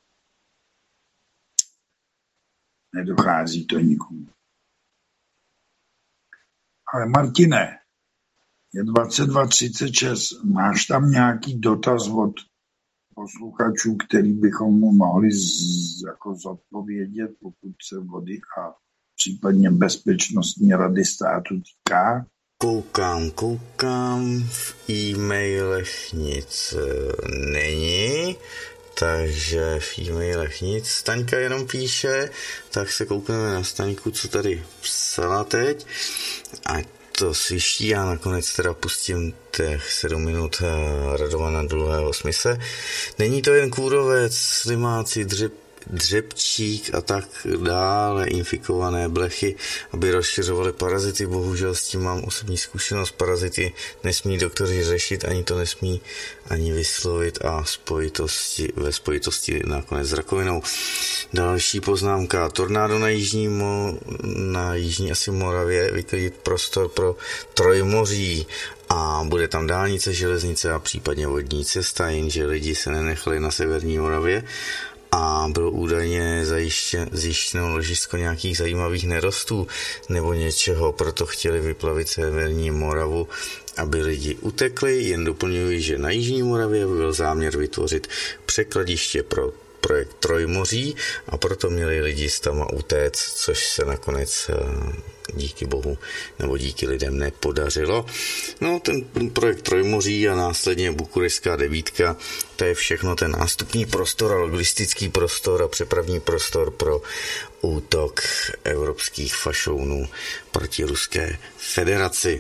S3: Nedochází to nikomu. Ale Martine, je dvacet dva třicet šest. Máš tam nějaký dotaz od posluchačů, který bychom mu mohli z, jako zodpovědět, pokud se vody a případně bezpečnostní rady státu týká?
S2: Koukám, koukám, v e-mailech nic není, takže v e-mailech nic. Staňka jenom píše, tak se koukneme na Staňku, co tady psala teď. A to sviští, já nakonec teda pustím těch sedm minut Radovana dlouhého smise. Není to jen kůrovec, slimáci, dřep, dřepčík a tak dále, infikované blechy, aby rozšiřovaly parazity. Bohužel s tím mám osobní zkušenost. Parazity nesmí doktoři řešit, ani to nesmí ani vyslovit a spojitosti, ve spojitosti nakonec s rakovinou. Další poznámka. Tornádo na jižní, mo, na jižní asi Moravě vyklidit prostor pro Trojmoří a bude tam dálnice, železnice a případně vodní cesta, jenže lidi se nenechali na severní Moravě a bylo údajně zjištěno ložisko nějakých zajímavých nerostů nebo něčeho, proto chtěli vyplavit severní Moravu, aby lidi utekli. Jen doplňuji, že na jižní Moravě byl záměr vytvořit překladiště pro projekt Trojmoří a proto měli lidi z tam utéct, což se nakonec díky bohu nebo díky lidem nepodařilo. No, ten projekt Trojmoří a následně Bukureštská devítka, to je všechno ten nástupní prostor a logistický prostor a přepravní prostor pro útok evropských fašounů proti Ruské federaci.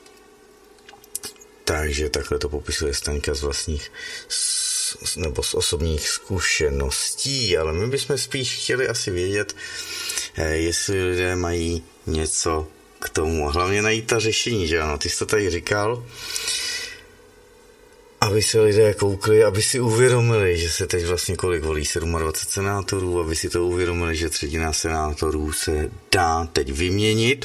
S2: Takže takhle to popisuje Staňka z vlastních nebo z osobních zkušeností, ale my bychom spíš chtěli asi vědět, jestli lidé mají něco k tomu a hlavně najít ta řešení, že ano, ty jsi to tady říkal, aby se lidé koukli, aby si uvědomili, že se teď vlastně kolik volí dvacet sedm senátorů, aby si to uvědomili, že třetina senátorů se dá teď vyměnit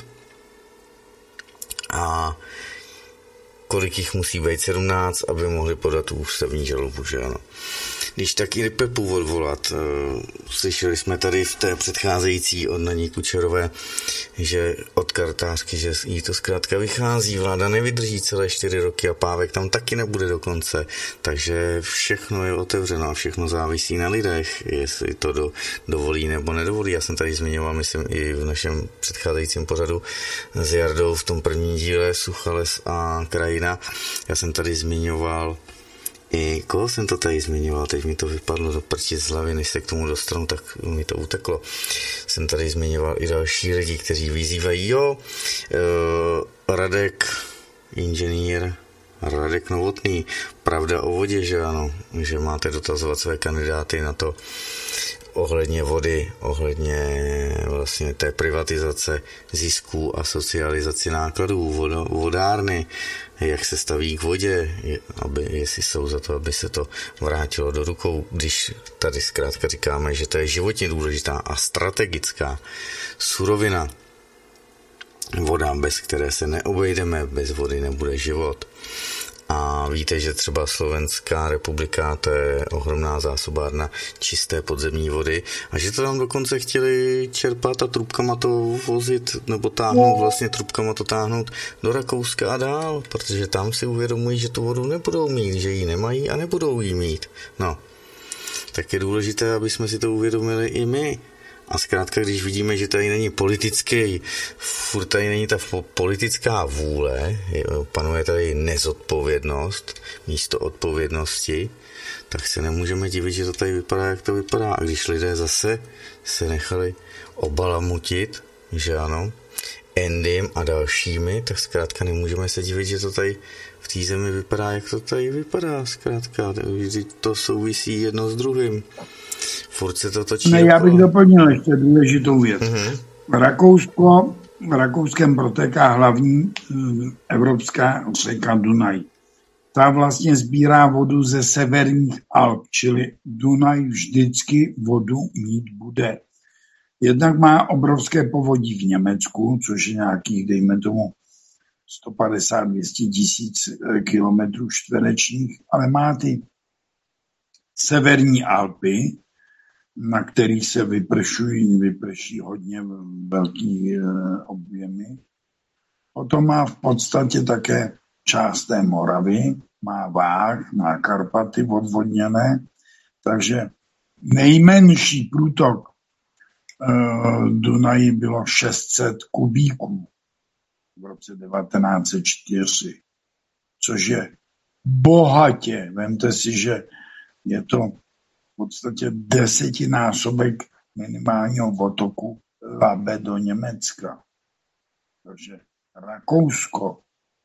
S2: a kolik jich musí být sedmnáct, aby mohli podat tu ústavní žalobu, že ano. Když tak i Pepu odvolat. Slyšeli jsme tady v té předcházející od Naní Kučerové, že od kartářky, že jí to zkrátka vychází, vláda nevydrží celé čtyři roky a Pávek tam taky nebude do konce, takže všechno je otevřeno a všechno závisí na lidech, jestli to do, dovolí nebo nedovolí. Já jsem tady zmiňoval, myslím, i v našem předcházejícím pořadu s Jardou v tom prvním díle Sucha, les a krajina. Já jsem tady zmiňoval i koho jsem to tady zmiňoval, teď mi to vypadlo do prti z hlavy, než se k tomu dostanu, tak mi to uteklo. Jsem tady zmiňoval i další lidi, kteří vyzývají, jo, e, Radek, inženýr, Radek Novotný, pravda o vodě, že ano, že máte dotazovat své kandidáty na to ohledně vody, ohledně vlastně té privatizace zisků a socializaci nákladů, vodo, vodárny, jak se staví k vodě, aby, jestli jsou za to, aby se to vrátilo do rukou, když tady zkrátka říkáme, že to je životně důležitá a strategická surovina. Voda, bez které se neobejdeme, bez vody nebude život. A víte, že třeba Slovenská republika, to je ohromná zásobárna čisté podzemní vody a že to tam dokonce chtěli čerpat a trubkama to vozit nebo táhnout, vlastně trubkama to táhnout do Rakouska a dál, protože tam si uvědomují, že tu vodu nebudou mít, že ji nemají a nebudou ji mít. No, tak je důležité, aby jsme si to uvědomili i my. A zkrátka, když vidíme, že tady není politický, furt tady není ta politická vůle, panuje tady nezodpovědnost místo odpovědnosti, tak se nemůžeme divit, že to tady vypadá, jak to vypadá. A když lidé zase se nechali obalamutit, že ano, Endym a dalšími, tak zkrátka nemůžeme se divit, že to tady v té zemi vypadá, jak to tady vypadá. Zkrátka, to souvisí jedno s druhým. Furt se to točí.
S3: Ne, já bych doplnil ještě důležitou věc. Mm-hmm. Rakousko, v Rakouském protéká hlavní evropská řeka Dunaj. Ta vlastně sbírá vodu ze severních Alp, čili Dunaj vždycky vodu mít bude. Jednak má obrovské povodí v Německu, což je nějakých, dejme tomu, sto padesát až dvě stě tisíc kilometrů čtverečních, ale má ty severní Alpy, na kterých se vypršují, vyprší hodně velký objemy. Potom má v podstatě také část té Moravy, má Váh, má Karpaty odvodněné, takže nejmenší průtok uh, Dunaji bylo šest set kubíků v roce devatenáct set čtyři, což je bohatě. Vemte si, že je to v podstatě desetinásobek minimálního potoku Labe do Německa. Takže Rakousko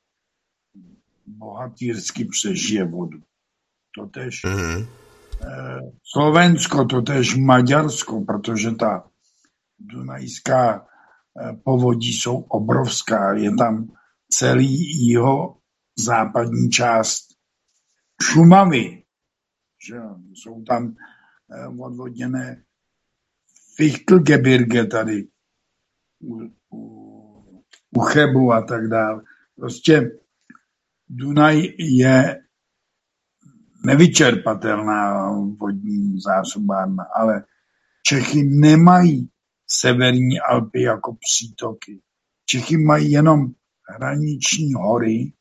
S3: bohatýrsky přežije vodu. Totež mm-hmm. eh, Slovensko, totež Maďarsko, protože ta dunajská eh, povodí jsou obrovská. Je tam celý jeho západní část Šumavy. Že? Jsou tam eh, odvodněné Fichtelgebirge tady u, u, u Chebu a tak dále. Prostě Dunaj je nevyčerpatelná vodní zásobárna, ale Čechy nemají severní Alpy jako přítoky. Čechy mají jenom hraniční hory,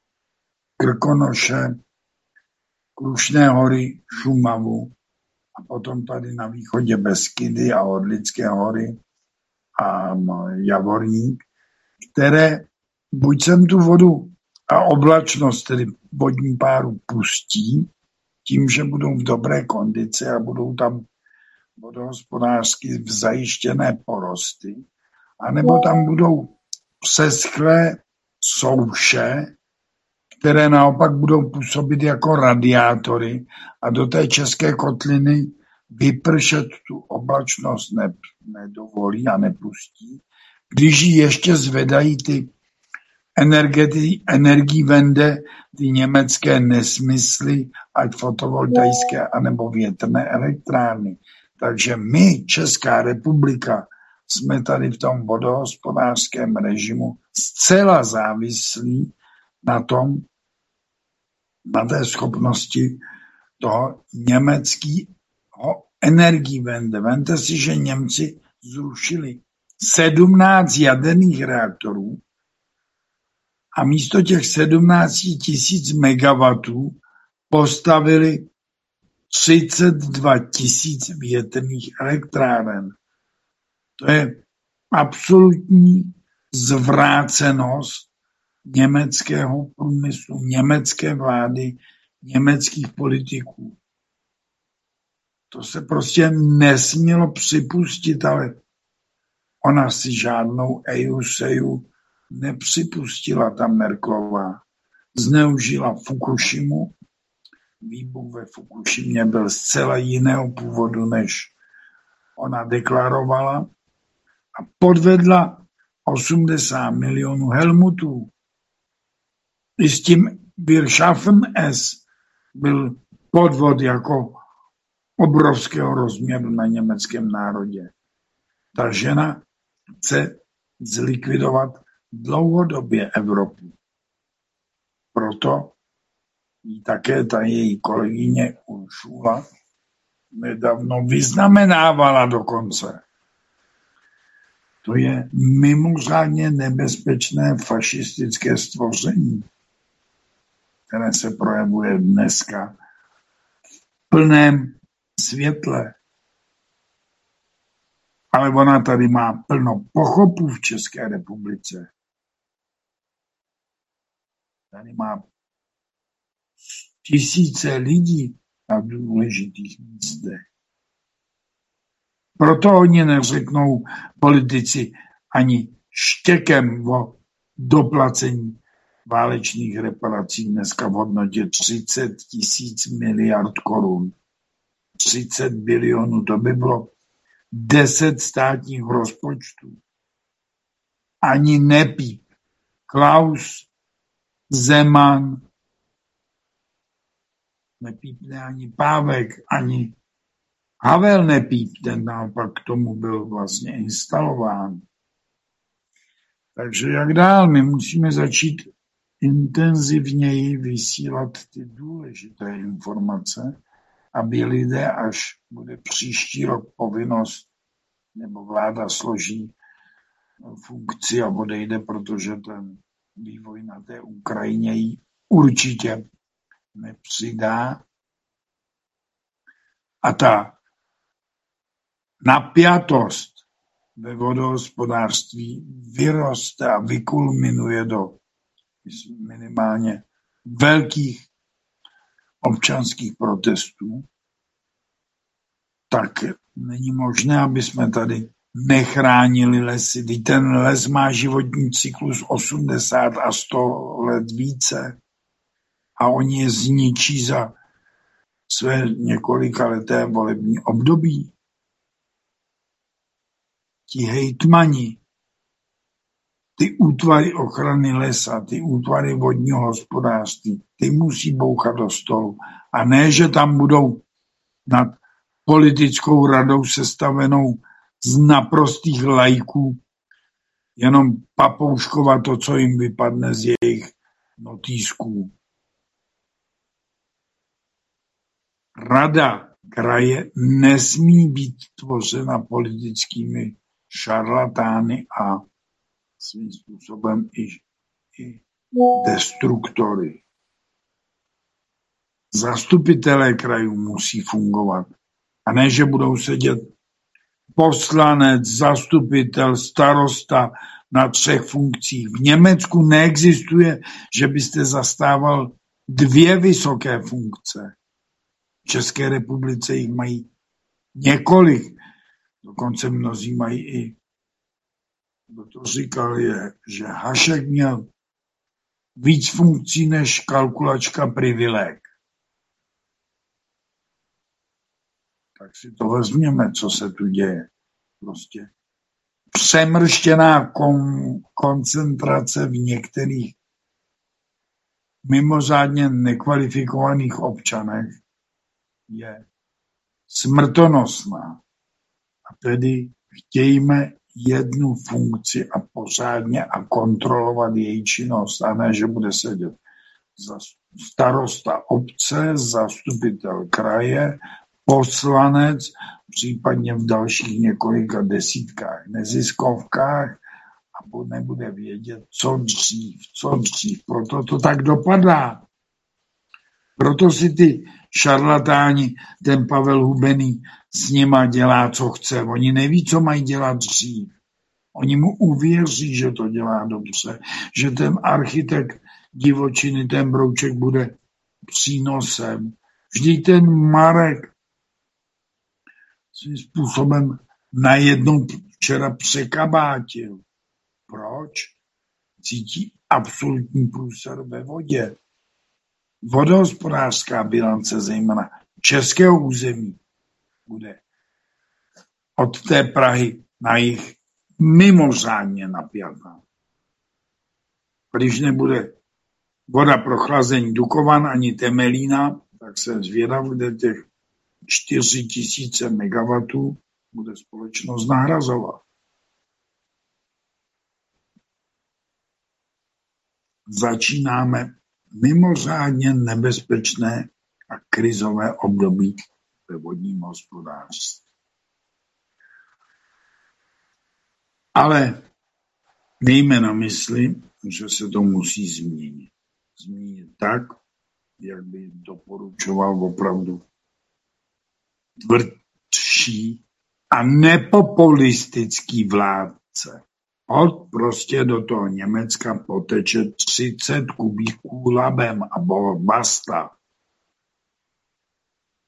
S3: Krkonoše, Krušné hory, Šumavu a potom tady na východě Beskydy a Orlické hory a Javorník, které buď sem tu vodu a oblačnost, tedy vodní páru, pustí tím, že budou v dobré kondici a budou tam vodohospodářsky zajištěné porosty, anebo tam budou přeschlé souše, které naopak budou působit jako radiátory a do té české kotliny vypršet tu oblačnost ne, nedovolí a nepustí, když ji ještě zvedají ty energii vende ty německé nesmysly, ať fotovoltaické, anebo větrné elektrárny. Takže my, Česká republika, jsme tady v tom vodohospodářském režimu zcela závislí na tom, na té schopnosti toho německého energii vende. Vemte si, že Němci zrušili sedmnáct jaderných reaktorů a místo těch sedmnáct tisíc megawatů postavili třicet dva tisíc větrných elektráren. To je absolutní zvrácenost německého průmyslu, německé vlády, německých politiků. To se prostě nesmělo připustit, ale ona si žádnou EUSEju nepřipustila ta Merkelová. Zneužila Fukushimu. Výbuch ve Fukushimě byl zcela jiného původu, než ona deklarovala a podvedla osmdesát milionů Helmutů. I s tím Wir schaffen es byl podvod jako obrovského rozměru na německém národě. Ta žena chce zlikvidovat dlouhodobě Evropu. Proto jí také ta její kolegyně Uršula nedávno vyznamenávala dokonce. To je mimořádně nebezpečné fašistické stvoření, které se projevuje dneska v plném světle. Ale ona tady má plno pochopů v České republice. Tady má tisíce lidí, na důležitých místech. Proto oni neřeknou politici ani štěkem o doplacení válečných reparací dneska v hodnotě třicet tisíc miliard korun. třicet bilionů, to by bylo deset státních rozpočtů. Ani nepíp. Klaus, Zeman, nepípne ani Pávek, ani Havel nepíp, ten naopak k tomu byl vlastně instalován. Takže jak dál? My musíme začít intenzivněji vysílat ty důležité informace, aby lidé, až bude příští rok povinnost, nebo vláda složí funkci a odejde, protože ten vývoj na té Ukrajině jí určitě nepřidá. A ta napjatost ve vodohospodářství vyroste a vykulminuje do minimálně velkých občanských protestů, tak není možné, aby jsme tady nechránili lesy. Teď ten les má životní cyklus osmdesát a sto let více a oni je zničí za své několikaleté volební období. Ti hejtmani, ty útvary ochrany lesa, ty útvary vodního hospodářství, ty musí bouchat do stolu. A ne, že tam budou nad politickou radou sestavenou z naprostých laiků jenom papouškovat to, co jim vypadne z jejich notýsků. Rada kraje nesmí být tvořena politickými šarlatány a svým způsobem i, i destruktory. Zastupitelé krajů musí fungovat. A ne, že budou sedět poslanec, zastupitel, starosta na třech funkcích. V Německu neexistuje, že byste zastával dvě vysoké funkce. V České republice jich mají několik. Dokonce mnozí mají i, kdo to říkal, je, že Hašek měl víc funkcí než kalkulačka privileg. Tak si to vezměme, co se tu děje. Prostě přemrštěná kon- koncentrace v některých mimořádně nekvalifikovaných občanech je smrtonosná. A tedy chtějme jednu funkci a pořádně a kontrolovat její činnost, a ne, že bude sedět starosta obce, zastupitel kraje, poslanec, případně v dalších několika desítkách neziskovkách a nebude vědět, co dřív, co dřív. Proto to tak dopadá. Proto si ty šarlatáni, ten Pavel Hubený s nima dělá, co chce. Oni neví, co mají dělat dřív. Oni mu uvěří, že to dělá dobře, že ten architekt divočiny, ten Brouček bude přínosem. Vždyť ten Marek svým způsobem najednou včera překabátil. Proč? Cítí absolutní průser ve vodě. Vodohospodářská bilance, zejména českého území, bude od té Prahy na jih mimořádně napjatá. Když nebude voda pro chlazení Dukovan ani Temelína, tak jsem zvědav, kde těch čtyři tisíce megawatů bude společnost nahrazovat. Začínáme mimořádně nebezpečné a krizové období ve vodním hospodářství. Ale mějme na mysli, že se to musí změnit. Změnit tak, jak by doporučoval opravdu tvrdší a nepopulistický vládce. Od prostě do toho Německa poteče třicet kubíků labem a basta.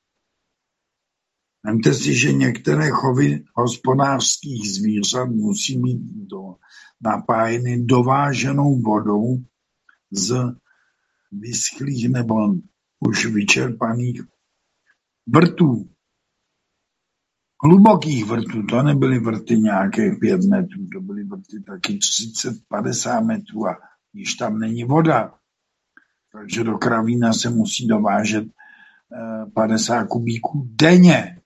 S3: Vemte si, že některé chovy hospodářských zvířat musí být do, napájeny dováženou vodou z vyschlých nebo už vyčerpaných vrtů. Hlubokých vrtů, to nebyly vrty nějakých pět metrů, to byly vrty taky třicet padesát metrů a když tam není voda, takže do Kravína se musí dovážet padesát kubíků denně.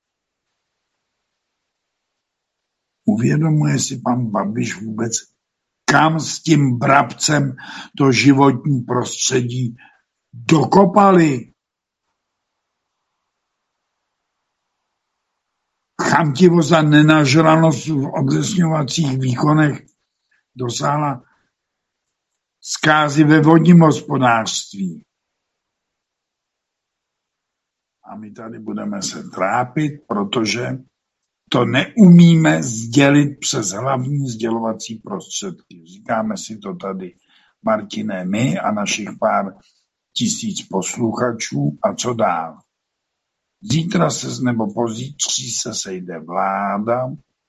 S3: Uvědomuje si pan Babiš vůbec, kam s tím brabcem to životní prostředí dokopali? Chamtivost a nenažranost v odlesňovacích výkonech dosáhla zkázy ve vodním hospodářství. A my tady budeme se trápit, protože to neumíme sdělit přes hlavní sdělovací prostředky. Říkáme si to tady, Martine, my a našich pár tisíc posluchačů a co dál. Zítra se nebo pozítří se sejde vláda,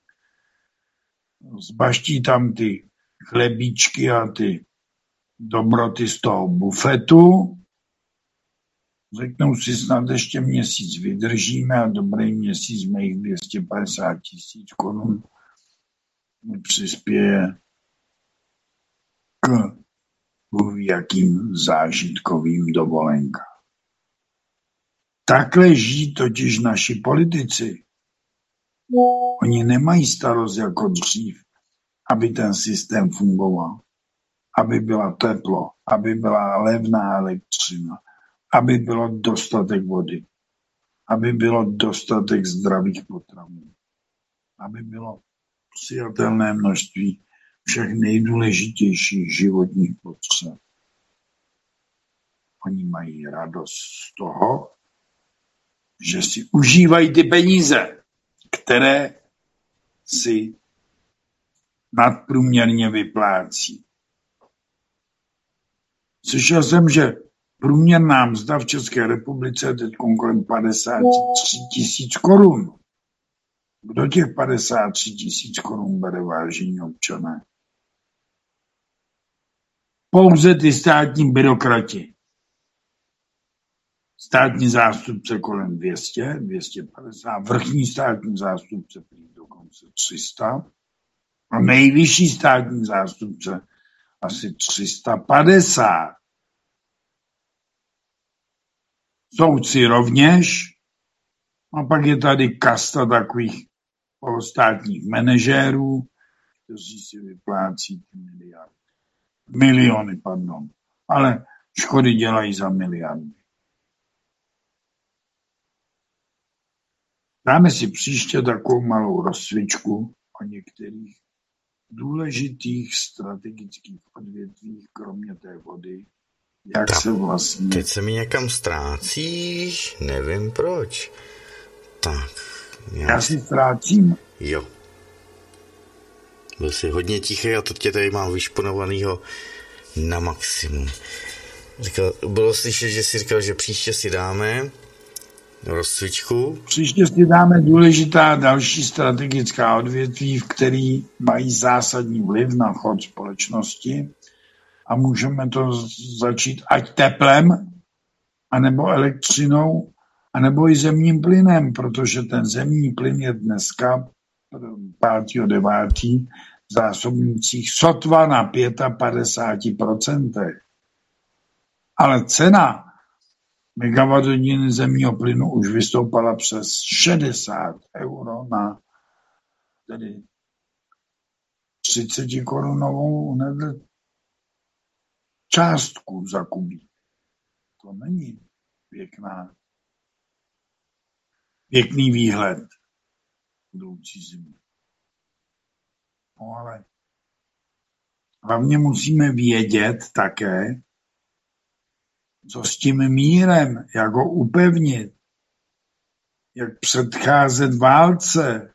S3: zbaští tam ty chlebíčky a ty dobroty z toho bufetu, řeknou si, snad ještě měsíc vydržíme a dobrý měsíc mých dvě stě padesát tisíc korun mi přispěje k jakým zážitkovým dovolenkám. Takhle žijí totiž naši politici. Oni nemají starost jako dřív, aby ten systém fungoval, aby byla teplo, aby byla levná elektřina, aby bylo dostatek vody, aby bylo dostatek zdravých potravin, aby bylo přijatelné množství všech nejdůležitějších životních potřeb. Oni mají radost z toho, že si užívají ty peníze, které si nadprůměrně vyplácí. Slyšel jsem, že průměrná mzda v České republice je teď kolem padesát tři tisíc korun. Kdo těch padesát tři tisíc korun bere, vážení občané? Pouze ty státní byrokrati. Státní zástupce kolem dvě stě, dvě stě padesát, vrchní státní zástupce dokonce tři sta a nejvyšší státní zástupce asi tři sta padesát. Soudci rovněž, a pak je tady kasta takových polostátních manažérů, kteří si vyplácí ty miliardy. Miliony, pardon. Ale škody dělají za miliardy. Dáme si příště takovou malou rozcvičku o některých důležitých strategických odvětvích, kromě té vody, jak
S2: Ta,
S3: se vlastně...
S2: Teď se mi někam ztrácíš, nevím proč. Tak. Já,
S3: já si ztrácím.
S2: Jo. Byl jsi hodně tichý a to tě tady mám vyšponovanýho na maximum. Říkal, bylo slyšet, že jsi říkal, že příště si dáme rozcvičku.
S3: Příště si dáme důležitá další strategická odvětví, v který mají zásadní vliv na chod společnosti a můžeme to začít ať teplem, anebo elektřinou, anebo i zemním plynem, protože ten zemní plyn je dneska pátého devátého v zásobnících sotva na padesát pět procent. Ale cena megawatt hodiny zemního plynu už vystoupala přes šedesát euro na tedy třicet korunovou částku za kubík. To není pěkná, pěkný výhled budoucí zimy. No ale hlavně musíme vědět také, co s tím mírem, jak ho upevnit, jak předcházet válce,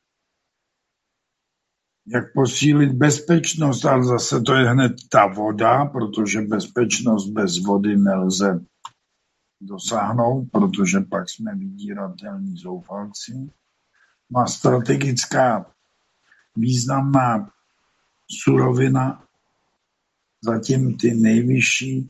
S3: jak posílit bezpečnost, ale zase to je hned ta voda, protože bezpečnost bez vody nelze dosáhnout, protože pak jsme vydíratelní zoufalci. má strategická významná surovina, zatím ty nejvyšší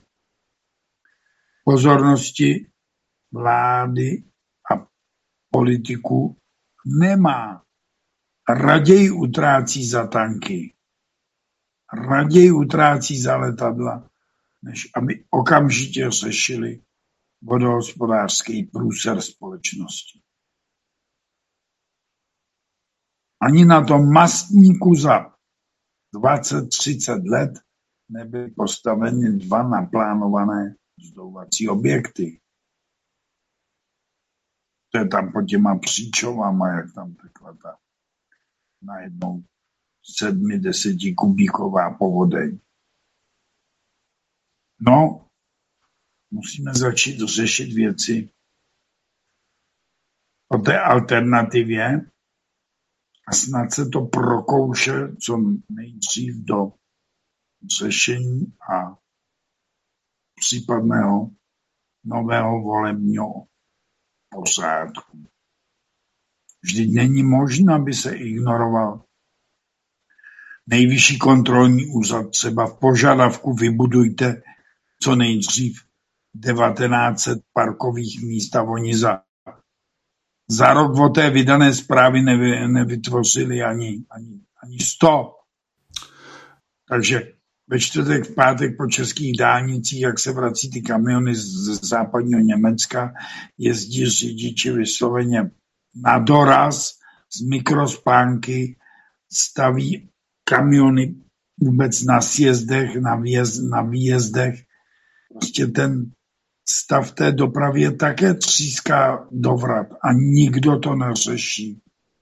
S3: pozornosti vlády a politiků nemá. Raději utrácí za tanky, raději utrácí za letadla, než aby okamžitě řešili vodohospodářský průser společnosti. Ani na tom mastníku za dvacet třicet let nebyly postaveny dva naplánované vzduchovací objekty. To je tam pod těma příčovama, jak tam tekla ta najednou sedmi, deseti kubíková povodeň. No, musíme začít řešit věci o té alternativě a snad se to prokouše co nejdřív do řešení a případného nového volebního pořádku. Vždyť není možné, aby se ignoroval Nejvyšší kontrolní úřad. Třeba v požadavku vybudujte co nejdřív devatenáct set parkových míst a oni za, za rok od té vydané zprávy nevy, nevytvořili ani, ani, ani sto. Takže ve čtvrtek, v pátek po českých dálnicích, jak se vrací ty kamiony z západního Německa, jezdí řidiči vysloveně na doraz z mikrospánky, staví kamiony vůbec na sjezdech, na, výjezd, na výjezdech. Prostě ten stav té dopravy je také tříská dovrat a nikdo to neřeší.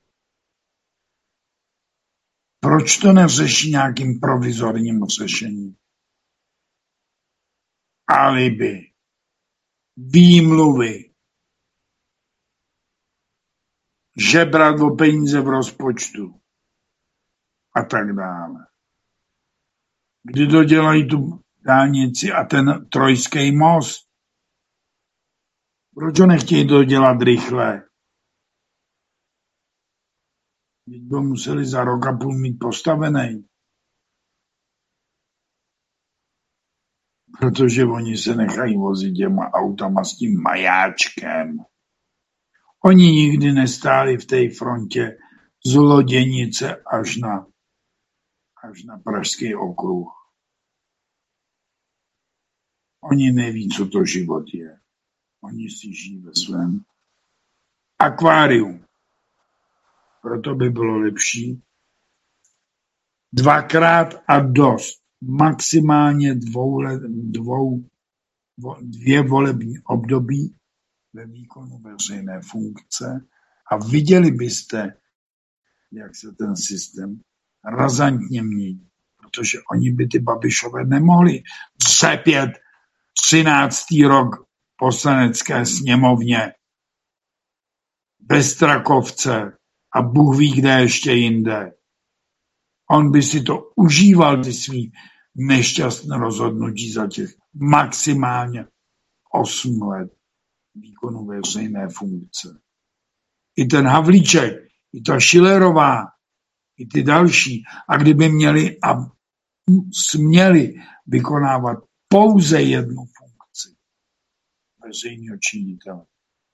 S3: Proč to neřeší nějakým provizorním řešením? Alibi, výmluvy, žebrat o peníze v rozpočtu a tak dále. Kdy dodělají tu dálnici a ten trojský most? Proč ho nechtějí dodělat rychle? Teď by museli za rok a půl mít postavený. Protože oni se nechají vozit těma autama s tím majáčkem. Oni nikdy nestáli v té frontě z Loděnice až na, až na Pražský okruh. Oni neví, co to život je. Oni si žijí ve svém akváriu. Proto by bylo lepší dvakrát a dost, maximálně dvou, dvou, dvě volební období ve výkonu veřejné funkce a viděli byste, jak se ten systém razantně mění. Protože oni by ty Babišové nemohli třepět třináctý rok poslanecké sněmovně bez Strakovce a Bůh ví, kde ještě jinde. On by si to užíval, ty svý nešťastné rozhodnutí za těch maximálně osm let výkonu veřejné funkce. I ten Havlíček, i ta Schillerová, i ty další. A kdyby měli a směli vykonávat pouze jednu funkci veřejného činitele,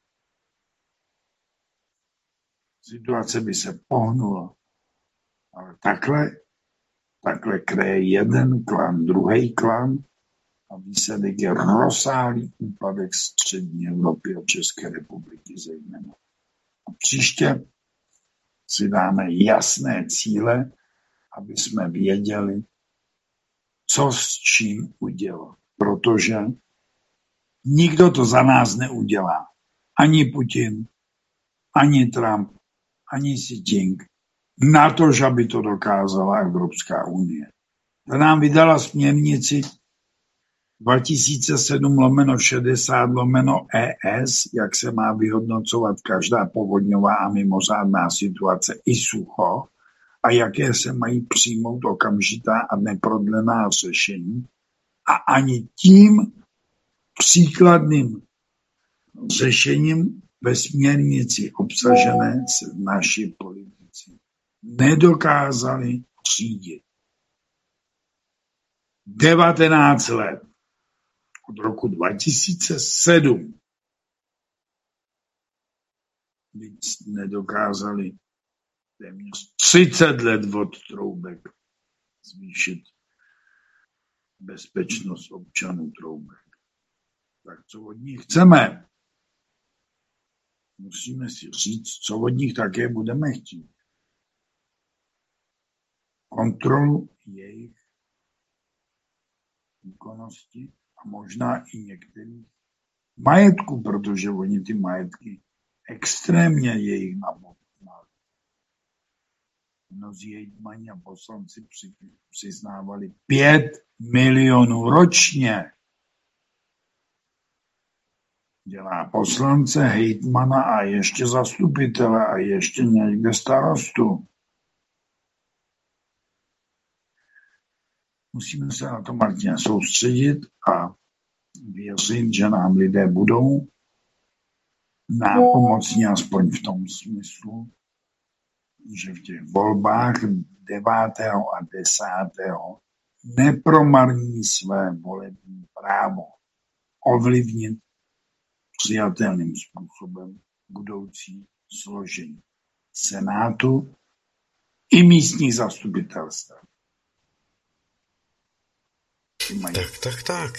S3: situace by se pohnula. Ale takhle, takhle kreje jeden klan, druhý klan a výsledek je rozsáhlý úpadek střední Evropy a České republiky zejména. A příště si dáme jasné cíle, aby jsme věděli, co s čím udělat. Protože nikdo to za nás neudělá. Ani Putin, ani Trump, ani Xi Jinping, na to, že by to dokázala Evropská unie. Ta nám vydala směrnici dva tisíce sedm lomeno šedesát lomeno E S, jak se má vyhodnocovat každá povodňová a mimořádná situace i sucho a jaké se mají přijmout okamžitá a neprodlená řešení. A ani tím příkladným řešením ve směrnici obsažené se naši politici nedokázali řídit. devatenáct let od roku dva tisíce sedm nedokázali téměř třicet let od Troubek zvýšit bezpečnost občanů Troubek. Tak co od nich chceme? Musíme si říct, co od nich také budeme chtít. Kontrolu jejich výkonnosti a možná i některých majetků, protože oni ty majetky extrémně jejich namohli. Mnozí hejtmani a poslanci přiznávali pět milionů ročně. Dělá poslance, hejtmana a ještě zastupitele a ještě někde starostu. Musíme se na to, Martine, soustředit a věřit, že nám lidé budou nápomocní aspoň v tom smyslu, že v těch volbách devátého a desátého nepromarní své volební právo ovlivnit přijatelným způsobem budoucí složení Senátu i místních zastupitelstv.
S2: Tak, tak, tak.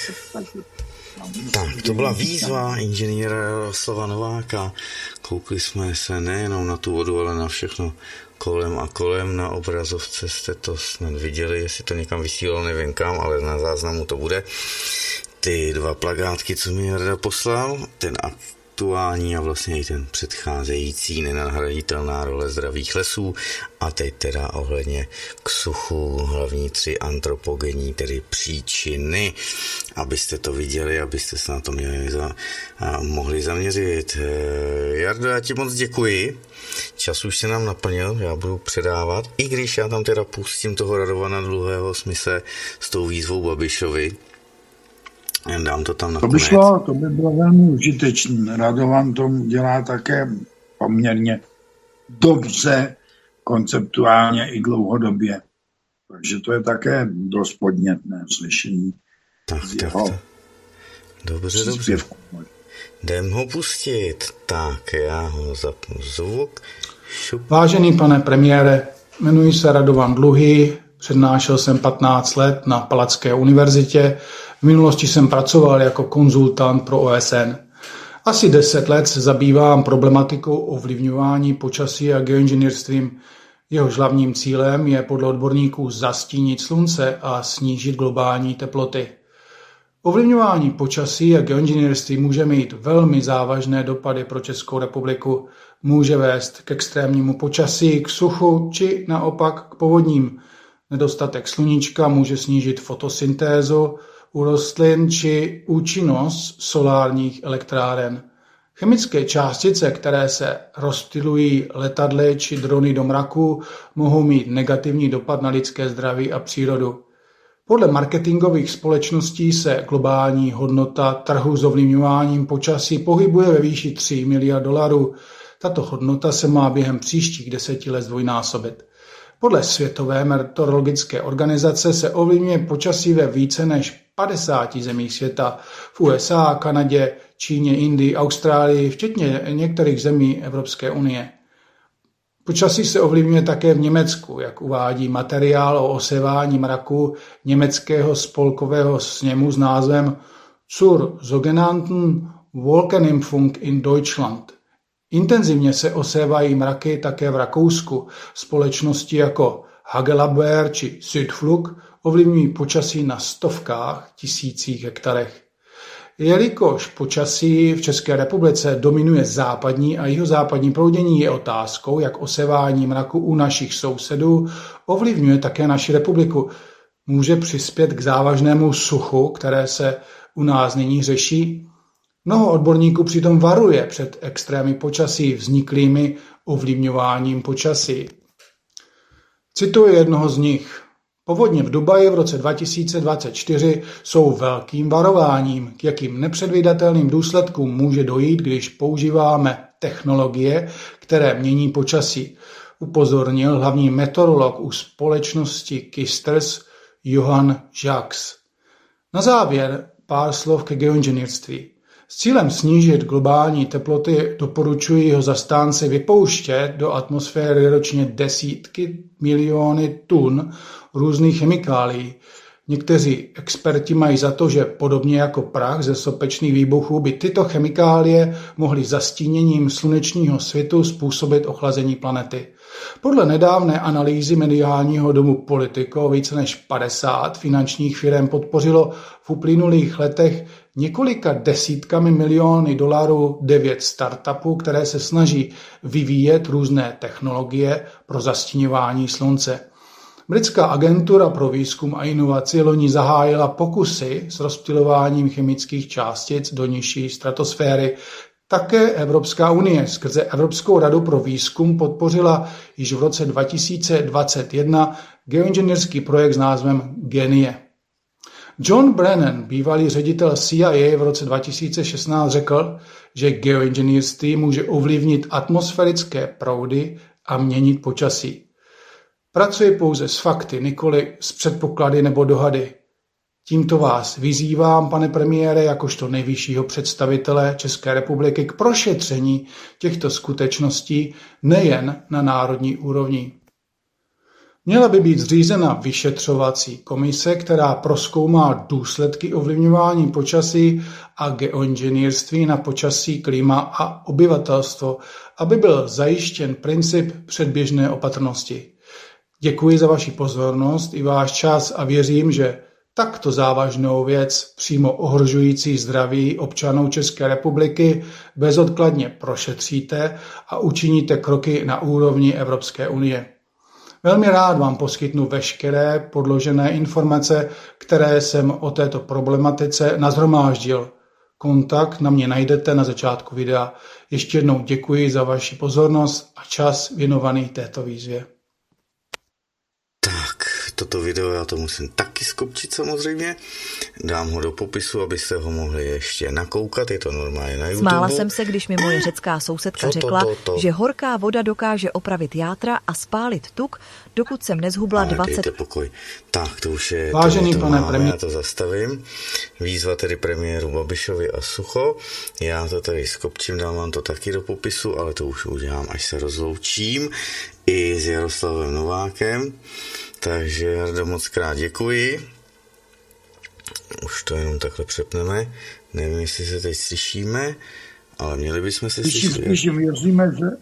S2: Tak, to byla výzva inženýra Jaroslava Nováka. Koukli jsme se nejenom na tu vodu, ale na všechno kolem a kolem. Na obrazovce jste to snad viděli, jestli to někam vysílal, nevím kam, ale na záznamu to bude. Ty dva plakátky, co mi Jarda poslal, ten aktuální a vlastně i ten předcházející, nenahraditelná role zdravých lesů, a teď teda ohledně k suchu, hlavní tři antropogenní, tedy příčiny, abyste to viděli, abyste se na to měli za, a mohli zaměřit. Jardo, já ti moc děkuji. Čas už se nám naplnil, já budu předávat, i když já tam teda pustím toho Radovana Dluhého Smise s tou výzvou Babišovi. Dám to tam na
S3: to by šlo, to by bylo velmi užitečné. Radovan to dělá také poměrně dobře, konceptuálně i dlouhodobě. Takže to je také dost podnětné řešení.
S2: Tak, tak, tak. Dobře, dobře. Jdem ho pustit. Tak, já ho zapnu zvuk. Šup.
S7: Vážený pane premiére, jmenuji se Radovan Dluhý, přednášel jsem patnáct let na Palacké univerzitě. V minulosti jsem pracoval jako konzultant pro O S N. Asi deset let se zabývám problematikou ovlivňování počasí a geoinženýrstvím. Jehož hlavním cílem je podle odborníků zastínit slunce a snížit globální teploty. Ovlivňování počasí a geoinženýrství může mít velmi závažné dopady pro Českou republiku. Může vést k extrémnímu počasí, k suchu či naopak k povodním. Nedostatek sluníčka může snížit fotosyntézu u rostlin či účinnost solárních elektráren. Chemické částice, které se rozptylují letadly či drony do mraku, mohou mít negativní dopad na lidské zdraví a přírodu. Podle marketingových společností se globální hodnota trhu s ovlivňováním počasí pohybuje ve výši tři miliardy dolarů. Tato hodnota se má během příštích deseti let zdvojnásobit. Podle Světové meteorologické organizace se ovlivňuje počasí ve více než padesáti zemích světa, v U S A, Kanadě, Číně, Indii, Austrálii, včetně některých zemí Evropské unie. Počasí se ovlivňuje také v Německu, jak uvádí materiál o osévání mraku německého spolkového sněmu s názvem Zur sogenannten Wolkenimpfung in Deutschland. Intenzivně se osévají mraky také v Rakousku. Společnosti jako Hagelabwehr či Südflug ovlivňují počasí na stovkách tisících hektarech. Jelikož počasí v České republice dominuje západní a jihozápadní proudění, je otázkou, jak osévání mraku u našich sousedů ovlivňuje také naši republiku. Může přispět k závažnému suchu, které se u nás nyní řeší. Mnoho odborníků přitom varuje před extrémy počasí vzniklými ovlivňováním počasí. Cituji jednoho z nich. Povodně v Dubaji v roce dva tisíce dvacet čtyři jsou velkým varováním, k jakým nepředvídatelným důsledkům může dojít, když používáme technologie, které mění počasí, upozornil hlavní meteorolog u společnosti Kisters Johan Jacques. Na závěr pár slov ke geoinženýrství. S cílem snížit globální teploty doporučují jeho zastánci vypouštět do atmosféry ročně desítky miliony tun různých chemikálií. Někteří experti mají za to, že podobně jako prach ze sopečných výbuchů by tyto chemikálie mohly zastíněním slunečního svitu způsobit ochlazení planety. Podle nedávné analýzy mediálního domu Politico více než padesát finančních firem podpořilo v uplynulých letech několika desítkami miliony dolarů devět startupů, které se snaží vyvíjet různé technologie pro zastíňování slunce. Britská agentura pro výzkum a inovaci loni zahájila pokusy s rozptylováním chemických částic do nižší stratosféry. Také Evropská unie skrze Evropskou radu pro výzkum podpořila již v roce dva tisíce dvacet jedna geoinženýrský projekt s názvem Genie. John Brennan, bývalý ředitel C I A, v roce dva tisíce šestnáct řekl, že geoinženýrství může ovlivnit atmosférické proudy a měnit počasí. Pracuje pouze s fakty, nikoli s předpoklady nebo dohady. Tímto vás vyzývám, pane premiére, jakožto nejvyššího představitele České republiky k prošetření těchto skutečností nejen na národní úrovni. Měla by být zřízena vyšetřovací komise, která prozkoumá důsledky ovlivňování počasí a geoinženýrství na počasí, klima a obyvatelstvo, aby byl zajištěn princip předběžné opatrnosti. Děkuji za vaši pozornost i váš čas a věřím, že takto závažnou věc, přímo ohrožující zdraví občanů České republiky, bezodkladně prošetříte a učiníte kroky na úrovni Evropské unie. Velmi rád vám poskytnu veškeré podložené informace, které jsem o této problematice nashromáždil. Kontakt na mě najdete na začátku videa. Ještě jednou děkuji za vaši pozornost a čas věnovaný této výzvě.
S2: Tak, toto video já to musím taky skopčit samozřejmě. Dám ho do popisu, abyste ho mohli ještě nakoukat, je to normálně na YouTube.
S8: Smála jsem se, když mi moje řecká sousedka
S2: to,
S8: řekla,
S2: to, to, to.
S8: že horká voda dokáže opravit játra a spálit tuk, dokud jsem nezhubla
S2: Ale
S8: dvacet...
S2: dejte pokoj. Tak, to už je...
S7: Vážený
S2: to, to
S7: pane
S2: máme,
S7: premiér...
S2: Já to zastavím. Výzva tedy premiéru Babišovi a Sucho. Já to tady skopčím, dám vám to taky do popisu, ale to už udělám, až se rozloučím i s Jaroslavem Novákem. Takže Jardo, moc krát děkuji. Už to jenom takhle přepneme. Nevím, jestli se teď slyšíme, ale měli bychom se slyšet.
S3: Když věříme, že,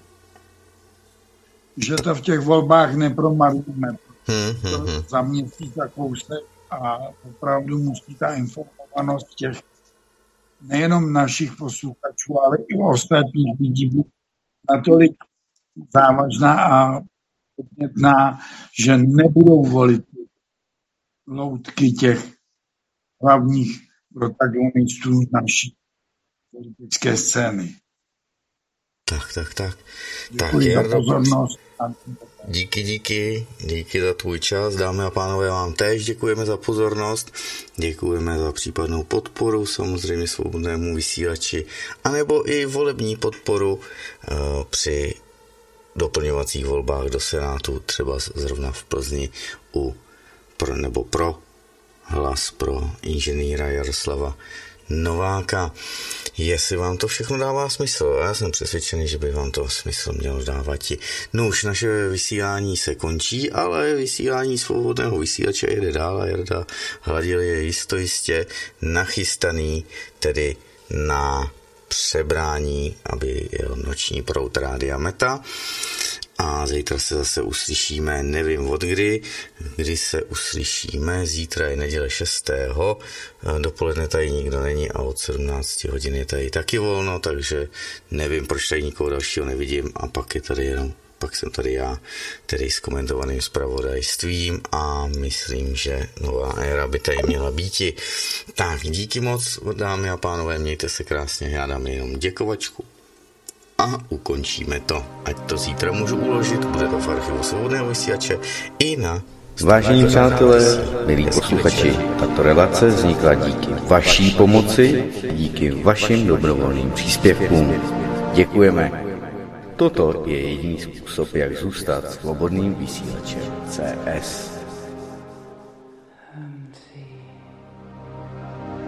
S3: že to v těch volbách nepromarníme.
S2: Hmm, hmm, hmm.
S3: Za měsíc a kousek a opravdu musí ta informovanost těch nejenom našich posluchačů, ale i ostatních lidí být natolik závažná a podnětná, že nebudou volit loutky těch hlavních protagonistů naší politické scény.
S2: Tak, tak, tak.
S3: Děkuji
S2: tak,
S3: za pozornost.
S2: Díky, díky, díky za tvůj čas. Dámy a pánové, vám též děkujeme za pozornost. Děkujeme za případnou podporu, samozřejmě svobodnému vysílači, anebo i volební podporu uh, při doplňovacích volbách do Senátu, třeba zrovna v Plzni u pro, nebo pro hlas pro inženýra Jaroslava Nováka. Jestli vám to všechno dává smysl, já jsem přesvědčený, že by vám to smysl mělo dávat. No už naše vysílání se končí, ale vysílání svobodného vysílače jede dál a Jarda Hladil je jistojistě nachystaný tedy na přebrání, aby jel noční proud Rádia Meta. A zítra se zase uslyšíme, nevím od kdy, kdy se uslyšíme, zítra je neděle šestého dopoledne tady nikdo není a od sedmnácti hodin je tady taky volno, takže nevím, proč tady nikoho dalšího nevidím a pak je tady jenom, pak jsem tady já, tedy s komentovaným zpravodajstvím a myslím, že nová éra by tady měla býti. Tak díky moc, dámy a pánové, mějte se krásně, já dám jenom děkovačku. A ukončíme to. Ať to zítra můžu uložit, bude to v archivu svobodného vysílače i na
S9: Vážení přátelé, milí posluchači, tato relace vznikla díky vaší pomoci, díky vašim dobrovolným příspěvkům. Děkujeme. Toto je jediný způsob, jak zůstat svobodným vysílačem C S.